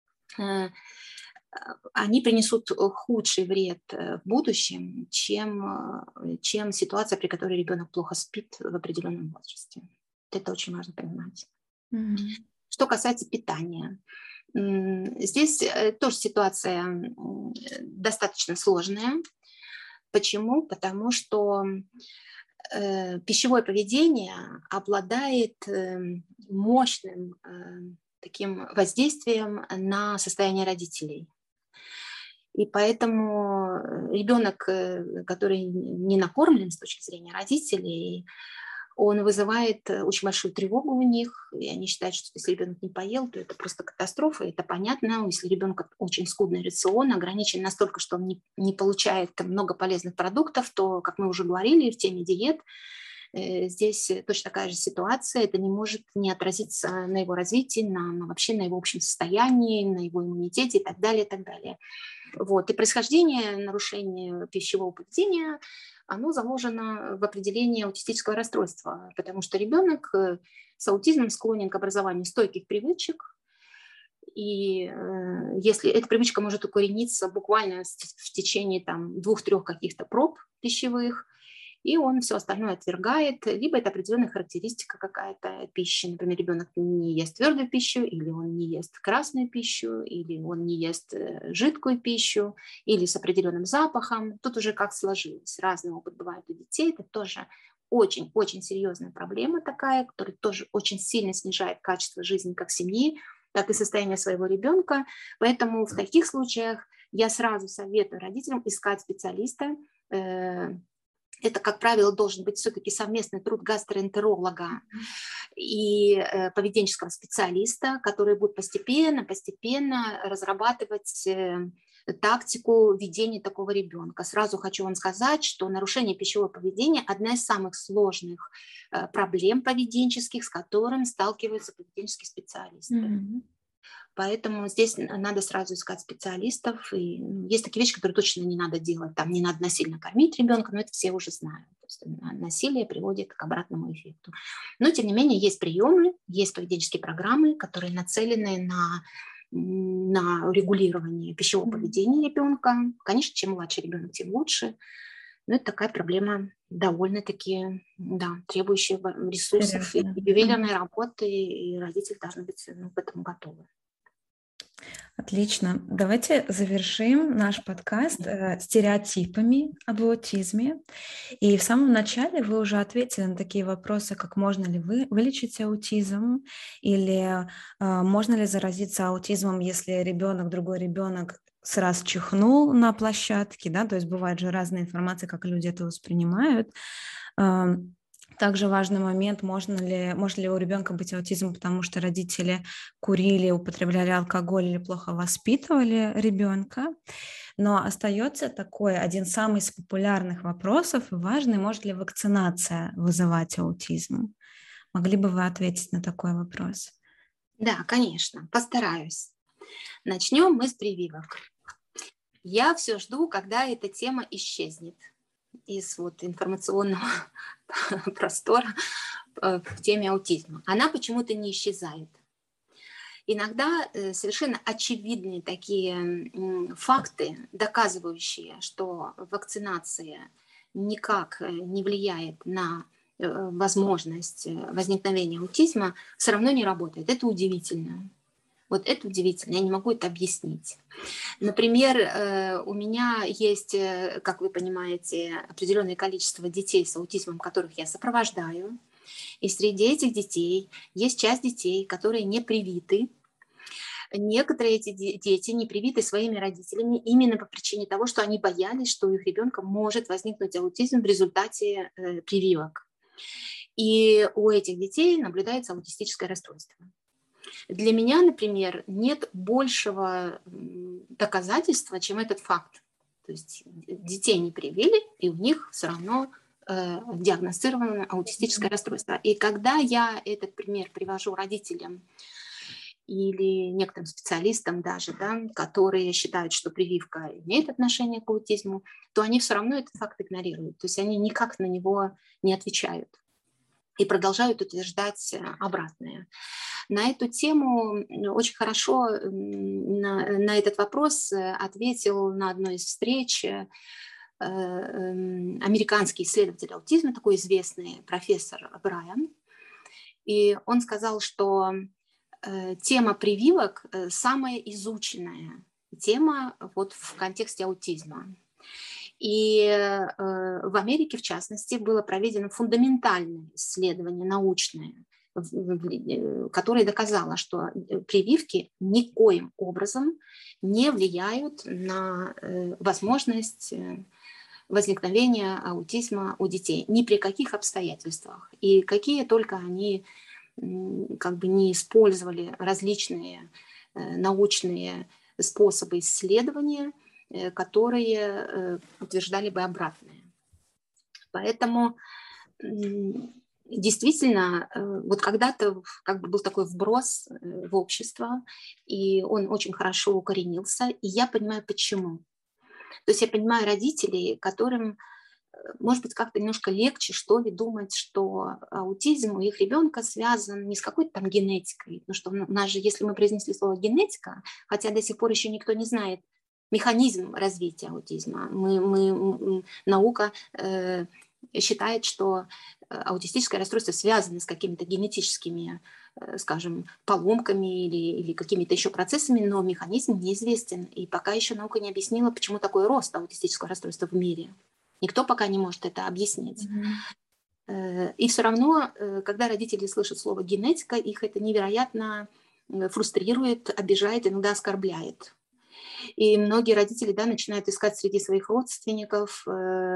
они принесут худший вред в будущем, чем, чем ситуация, при которой ребенок плохо спит в определенном возрасте. Это очень важно понимать. Mm-hmm. Что касается питания. Здесь тоже ситуация достаточно сложная. Почему? Потому что э, пищевое поведение обладает э, мощным э, таким воздействием на состояние родителей. И поэтому ребенок, который не накормлен с точки зрения родителей, он вызывает очень большую тревогу у них, и они считают, что если ребенок не поел, то это просто катастрофа, это понятно. Если ребенок очень скудный рацион, ограничен настолько, что он не, не получает много полезных продуктов, то, как мы уже говорили в теме диет, здесь точно такая же ситуация, это не может не отразиться на его развитии, на, на вообще на его общем состоянии, на его иммунитете и так далее, и так далее. Вот. И происхождение нарушения пищевого поведения, оно заложено в определении аутистического расстройства, потому что ребенок с аутизмом склонен к образованию стойких привычек, и э, если эта привычка может укорениться буквально в течение там, двух-трех каких-то проб пищевых, и он все остальное отвергает, либо это определенная характеристика какая-то пищи, например, ребенок не ест твердую пищу, или он не ест красную пищу, или он не ест жидкую пищу, или с определенным запахом. Тут уже как сложилось. Разный опыт бывает у детей, это тоже очень-очень серьезная проблема такая, которая тоже очень сильно снижает качество жизни как семьи, так и состояние своего ребенка. Поэтому в таких случаях я сразу советую родителям искать специалиста. Это, как правило, должен быть все-таки совместный труд гастроэнтеролога и э, поведенческого специалиста, которые будут постепенно, постепенно разрабатывать э, тактику ведения такого ребенка. Сразу хочу вам сказать, что нарушение пищевого поведения – одна из самых сложных э, проблем поведенческих, с которыми сталкиваются поведенческие специалисты. Mm-hmm. Поэтому здесь надо сразу искать специалистов. И есть такие вещи, которые точно не надо делать. Там не надо насильно кормить ребенка, но это все уже знают. То есть насилие приводит к обратному эффекту. Но, тем не менее, есть приемы, есть поведенческие программы, которые нацелены на, на регулирование пищевого поведения ребенка. Конечно, чем младше ребенок, тем лучше. Но это такая проблема довольно-таки, да, требующая ресурсов и ювелирной работы, и родители должны быть, ну, к этому готовы. Отлично. Давайте завершим наш подкаст э, стереотипами об аутизме. И в самом начале вы уже ответили на такие вопросы, как можно ли вы вылечить аутизм, или э, можно ли заразиться аутизмом, если ребенок, другой ребенок сразу чихнул на площадке, да, то есть бывает же разная информация, как люди это воспринимают. Также важный момент, можно ли, может ли у ребенка быть аутизм, потому что родители курили, употребляли алкоголь или плохо воспитывали ребенка. Но остается такой один самый из популярных вопросов и важный, может ли вакцинация вызывать аутизм? Могли бы вы ответить на такой вопрос? Да, конечно, постараюсь. Начнем мы с прививок. Я все жду, когда эта тема исчезнет из вот информационного простора в теме аутизма. Она почему-то не исчезает. Иногда совершенно очевидные такие факты, доказывающие, что вакцинация никак не влияет на возможность возникновения аутизма, все равно не работает. Это удивительно. Вот это удивительно, я не могу это объяснить. Например, у меня есть, как вы понимаете, определенное количество детей с аутизмом, которых я сопровождаю. И среди этих детей есть часть детей, которые не привиты. Некоторые эти дети не привиты своими родителями именно по причине того, что они боялись, что у их ребенка может возникнуть аутизм в результате прививок. И у этих детей наблюдается аутистическое расстройство. Для меня, например, нет большего доказательства, чем этот факт. То есть детей не привили, и у них все равно э, диагностировано аутистическое расстройство. И когда я этот пример привожу родителям или некоторым специалистам даже, да, которые считают, что прививка имеет отношение к аутизму, то они все равно этот факт игнорируют. То есть они никак на него не отвечают и продолжают утверждать обратное. На эту тему очень хорошо на, на этот вопрос ответил на одной из встреч американский исследователь аутизма, такой известный профессор Брайан. И он сказал, что тема прививок самая изученная тема вот в контексте аутизма. И э, в Америке, в частности, было проведено фундаментальное исследование научное, которое доказало, что прививки никоим образом не влияют на э, возможность возникновения аутизма у детей, ни при каких обстоятельствах. И какие только они как бы не использовали различные э, научные способы исследования, которые утверждали бы обратное. Поэтому Действительно, вот когда-то как бы был такой вброс в общество, и он очень хорошо укоренился, и я понимаю, почему. То есть я понимаю родителей, которым, может быть, как-то немножко легче, что ли, думать, что аутизм у их ребенка связан не с какой-то там генетикой, потому что у нас же, если мы произнесли слово генетика, хотя до сих пор еще никто не знает механизм развития аутизма, мы, мы, наука э, считает, что аутистическое расстройство связано с какими-то генетическими, скажем, поломками или, или какими-то еще процессами, но механизм неизвестен. И пока еще наука не объяснила, почему такой рост аутистического расстройства в мире. Никто пока не может это объяснить. Mm-hmm. И все равно, когда родители слышат слово генетика, их это невероятно фрустрирует, обижает, иногда оскорбляет. И многие родители, да, начинают искать среди своих родственников,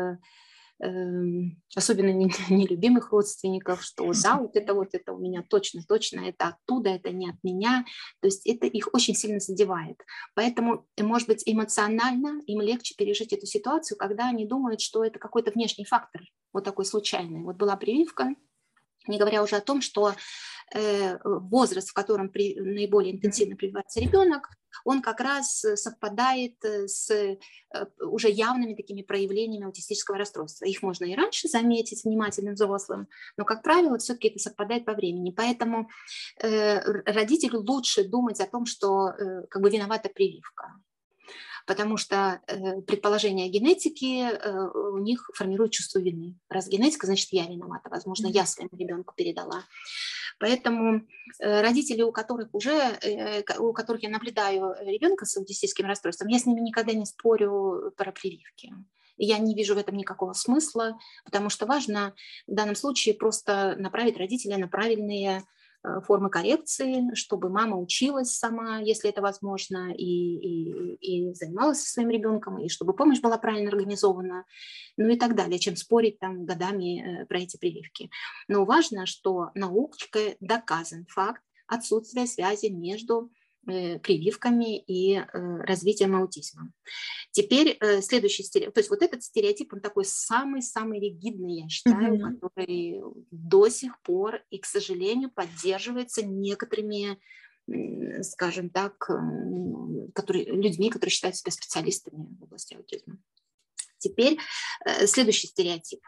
особенно нелюбимых родственников, что да, вот это вот это у меня точно, точно, это оттуда, это не от меня. То есть это их очень сильно задевает. Поэтому, может быть, эмоционально им легче пережить эту ситуацию, когда они думают, что это какой-то внешний фактор, вот такой случайный. Вот была прививка, не говоря уже о том, что возраст, в котором при, наиболее интенсивно прививается ребенок, он как раз совпадает с уже явными такими проявлениями аутистического расстройства. Их можно и раньше заметить внимательным взрослым, но, как правило, все-таки это совпадает по времени. Поэтому э, родителю лучше думать о том, что э, как бы виновата прививка. Потому что э, предположение о генетике э, у них формирует чувство вины. Раз генетика, значит, я виновата. Возможно, я своему ребенку передала. Поэтому э, родители, у которых уже, э, у которых я наблюдаю ребенка с аутистическим расстройством, я с ними никогда не спорю про прививки. И я не вижу в этом никакого смысла, потому что важно в данном случае просто направить родителя на правильные формы коррекции, чтобы мама училась сама, если это возможно, и, и, и занималась со своим ребенком, и чтобы помощь была правильно организована, ну и так далее, чем спорить там годами про эти прививки. Но важно, что наукой доказан факт отсутствия связи между прививками и развитием аутизма. Теперь следующий стереотип, то есть вот этот стереотип, он такой самый-самый ригидный, я считаю, mm-hmm. который до сих пор и, к сожалению, поддерживается некоторыми, скажем так, которые, людьми, которые считают себя специалистами в области аутизма. Теперь следующий стереотип.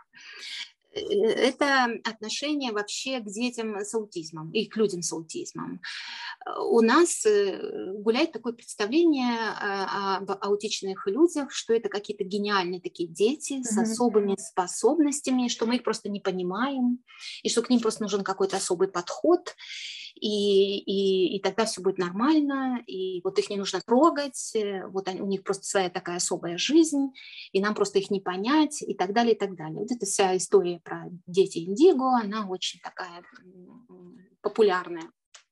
Это отношение вообще к детям с аутизмом и к людям с аутизмом. У нас гуляет такое представление об аутичных людях, что это какие-то гениальные такие дети mm-hmm. с особыми способностями, что мы их просто не понимаем, и что к ним просто нужен какой-то особый подход, и, и, и тогда все будет нормально, и вот их не нужно трогать, вот они, у них просто своя такая особая жизнь, и нам просто их не понять, и так далее, и так далее. Вот эта вся история про дети индиго, она очень такая популярная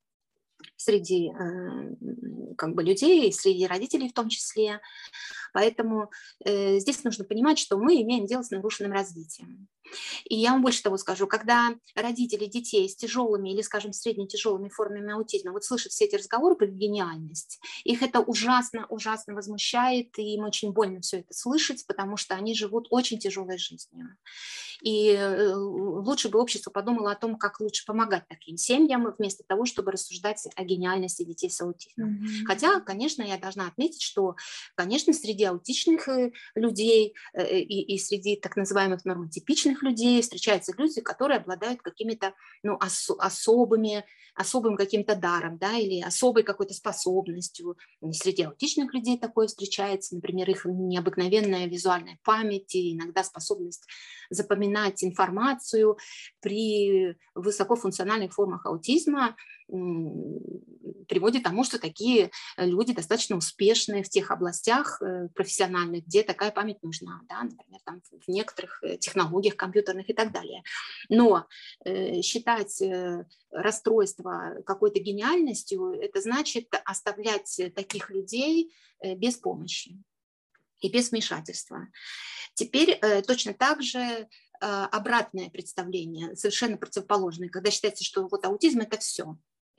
среди как бы людей, среди родителей в том числе. Поэтому э, здесь нужно понимать, что мы имеем дело с нарушенным развитием. И я вам больше того скажу, когда родители детей с тяжелыми или, скажем, средне-тяжелыми формами аутизма вот слышат все эти разговоры про гениальность, их это ужасно-ужасно возмущает, и им очень больно все это слышать, потому что они живут очень тяжелой жизнью. И лучше бы общество подумало о том, как лучше помогать таким семьям, вместо того, чтобы рассуждать о гениальности детей с аутизмом. Mm-hmm. Хотя, конечно, я должна отметить, что, конечно, среди аутичных людей и, и среди так называемых нормотипичных людей встречаются люди, которые обладают какими-то ну, ос- особыми, особым каким-то даром, да, или особой какой-то способностью. Среди аутичных людей такое встречается, например, их необыкновенная визуальная память и иногда способность запоминать информацию при высокофункциональных формах аутизма приводит к тому, что такие люди достаточно успешны в тех областях профессиональных, где такая память нужна, да, например, там, в некоторых технологиях компьютерных и так далее. Но э, считать э, расстройство какой-то гениальностью, это значит оставлять таких людей э, без помощи и без вмешательства. Теперь э, точно так же э, обратное представление, совершенно противоположное, когда считается, что вот аутизм – это все.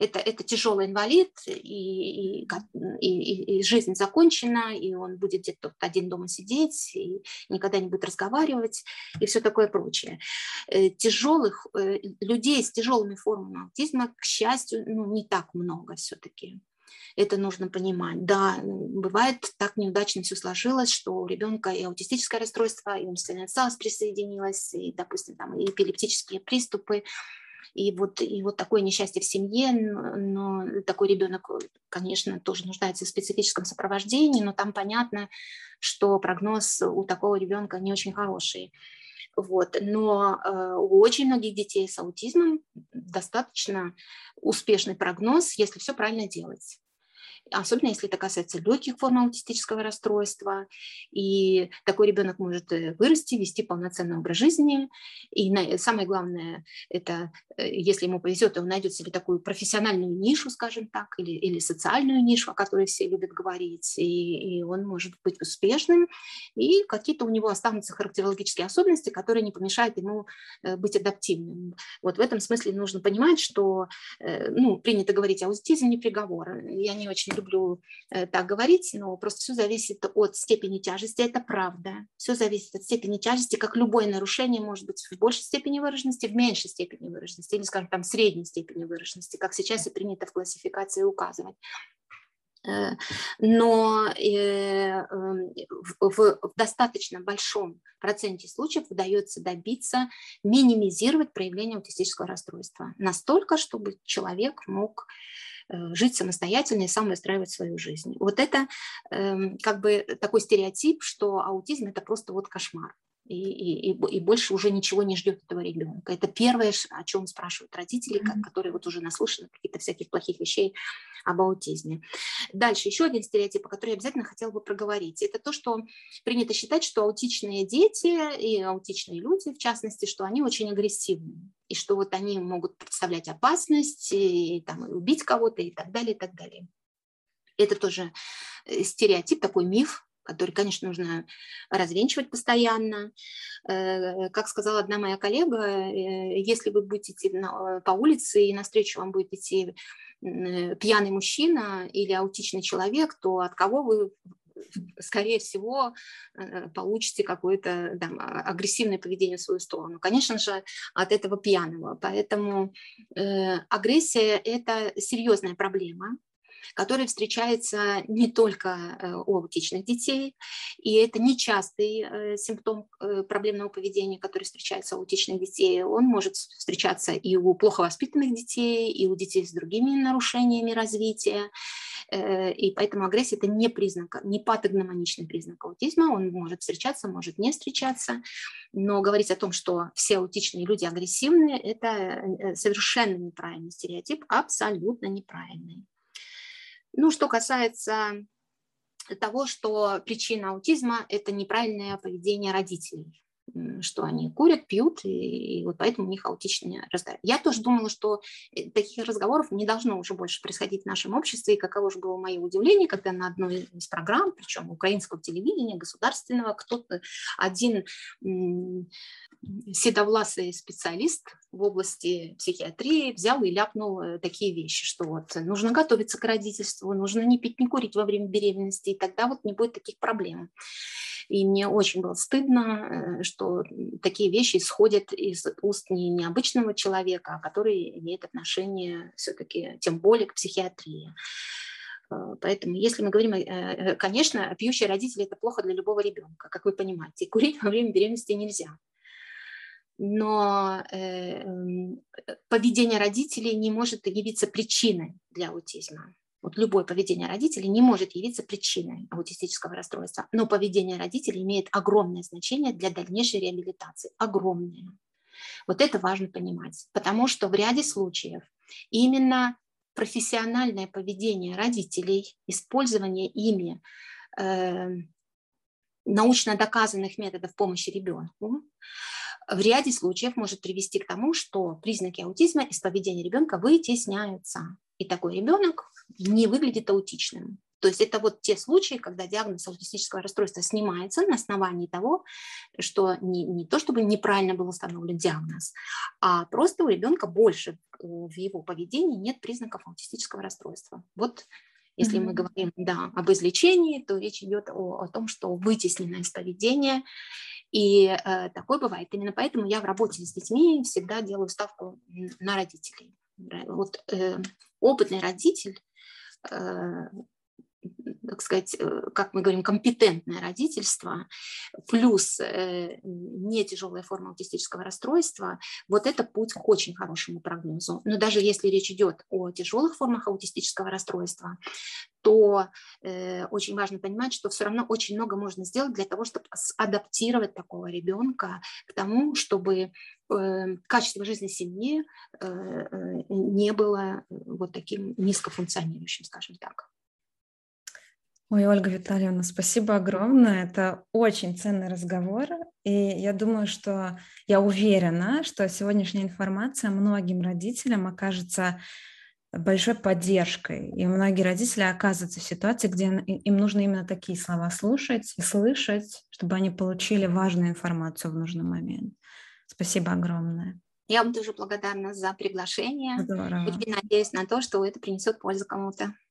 это, это тяжелый инвалид, и, и, и, и жизнь закончена, и он будет где-то один дома сидеть, и никогда не будет разговаривать, и все такое прочее. Тяжелых людей с тяжелыми формами аутизма, к счастью, ну, не так много все-таки. Это нужно понимать. Да, бывает, так неудачно все сложилось, что у ребенка и аутистическое расстройство, и умственная отсталость присоединилась, и, допустим, там, и эпилептические приступы, и вот, и вот такое несчастье в семье, но такой ребенок, конечно, тоже нуждается в специфическом сопровождении, но там понятно, что прогноз у такого ребенка не очень хороший. Вот. Но э, у очень многих детей с аутизмом достаточно успешный прогноз, если все правильно делать. Особенно если это касается легких форм аутистического расстройства. И такой ребенок может вырасти, вести полноценный образ жизни. И самое главное, это если ему повезет, он найдет себе такую профессиональную нишу, скажем так, или, или социальную нишу, о которой все любят говорить. И, и он может быть успешным. И какие-то у него останутся характерологические особенности, которые не помешают ему быть адаптивным. Вот в этом смысле нужно понимать, что ну, принято говорить, аутизм не приговор. Я не очень люблю э, так говорить, но просто все зависит от степени тяжести, это правда. Все зависит от степени тяжести, как любое нарушение может быть в большей степени выраженности, в меньшей степени выраженности, или, скажем, там, в средней степени выраженности, как сейчас и принято в классификации указывать. Но э, в, в достаточно большом проценте случаев удается добиться минимизировать проявление аутистического расстройства. Настолько, чтобы человек мог жить самостоятельно и сам выстраивать свою жизнь. Вот это э, как бы такой стереотип, что аутизм – это просто вот кошмар. И, и, и больше уже ничего не ждет этого ребенка. Это первое, о чем спрашивают родители, mm-hmm. которые вот уже наслышаны каких-то всяких плохих вещей об аутизме. Дальше еще один стереотип, о котором я обязательно хотела бы проговорить. Это то, что принято считать, что аутичные дети и аутичные люди, в частности, что они очень агрессивны, и что вот они могут представлять опасность, и, и, там, и убить кого-то, и так далее, и так далее. Это тоже стереотип, такой миф, который, конечно, нужно развенчивать постоянно. Как сказала одна моя коллега, если вы будете идти по улице и навстречу вам будет идти пьяный мужчина или аутичный человек, то от кого вы, скорее всего, получите какое-то да, агрессивное поведение в свою сторону? Конечно же, от этого пьяного. Поэтому э, агрессия – это серьезная проблема, который встречается не только у аутичных детей, и это нечастый симптом проблемного поведения, который встречается у аутичных детей. Он может встречаться и у плохо воспитанных детей, и у детей с другими нарушениями развития. И поэтому агрессия – это не признак, не патогномоничный признак аутизма. Он может встречаться, может не встречаться. Но говорить о том, что все аутичные люди агрессивны, это совершенно неправильный стереотип, абсолютно неправильный. Ну, что касается того, что причина аутизма – это неправильное поведение родителей, что они курят, пьют, и, и вот поэтому у них аутичное расстройство. Я тоже думала, что таких разговоров не должно уже больше происходить в нашем обществе, и каково же было мое удивление, когда на одной из программ, причем украинского телевидения, государственного, кто-то один м- седовласый специалист в области психиатрии взял и ляпнул такие вещи, что вот нужно готовиться к родительству, нужно не пить, не курить во время беременности, и тогда вот не будет таких проблем. И мне очень было стыдно, что такие вещи исходят из уст не необычного человека, а который имеет отношение все-таки тем более к психиатрии. Поэтому, если мы говорим, конечно, пьющие родители – это плохо для любого ребенка, как вы понимаете. И курить во время беременности нельзя. Но э, поведение родителей не может явиться причиной для аутизма. Вот любое поведение родителей не может явиться причиной аутистического расстройства, но поведение родителей имеет огромное значение для дальнейшей реабилитации. Огромное. Вот это важно понимать, потому что в ряде случаев именно профессиональное поведение родителей, использование ими э, научно доказанных методов помощи ребенку, в ряде случаев может привести к тому, что признаки аутизма из поведения ребенка вытесняются. И такой ребенок не выглядит аутичным. То есть это вот те случаи, когда диагноз аутистического расстройства снимается на основании того, что не, не то чтобы неправильно был установлен диагноз, а просто у ребенка больше в его поведении нет признаков аутистического расстройства. Вот если mm-hmm. мы говорим да, об излечении, то речь идет о, о том, что вытеснено из поведения, и э, такое бывает. Именно поэтому я в работе с детьми всегда делаю ставку на родителей. Вот э, опытный родитель, э, так сказать, как мы говорим, компетентное родительство, плюс э, не тяжелая форма аутистического расстройства, вот это путь к очень хорошему прогнозу. Но даже если речь идет о тяжелых формах аутистического расстройства, то э, очень важно понимать, что все равно очень много можно сделать для того, чтобы адаптировать такого ребенка к тому, чтобы э, качество жизни в семье э, э, не было вот таким низкофункционирующим, скажем так. Ой, Ольга Витальевна, спасибо огромное. Это очень ценный разговор. И я думаю, что я уверена, что сегодняшняя информация многим родителям окажется большой поддержкой. И многие родители оказываются в ситуации, где им нужно именно такие слова слушать и слышать, чтобы они получили важную информацию в нужный момент. Спасибо огромное. Я вам тоже благодарна за приглашение. Здорово. Очень надеюсь на то, что это принесет пользу кому-то.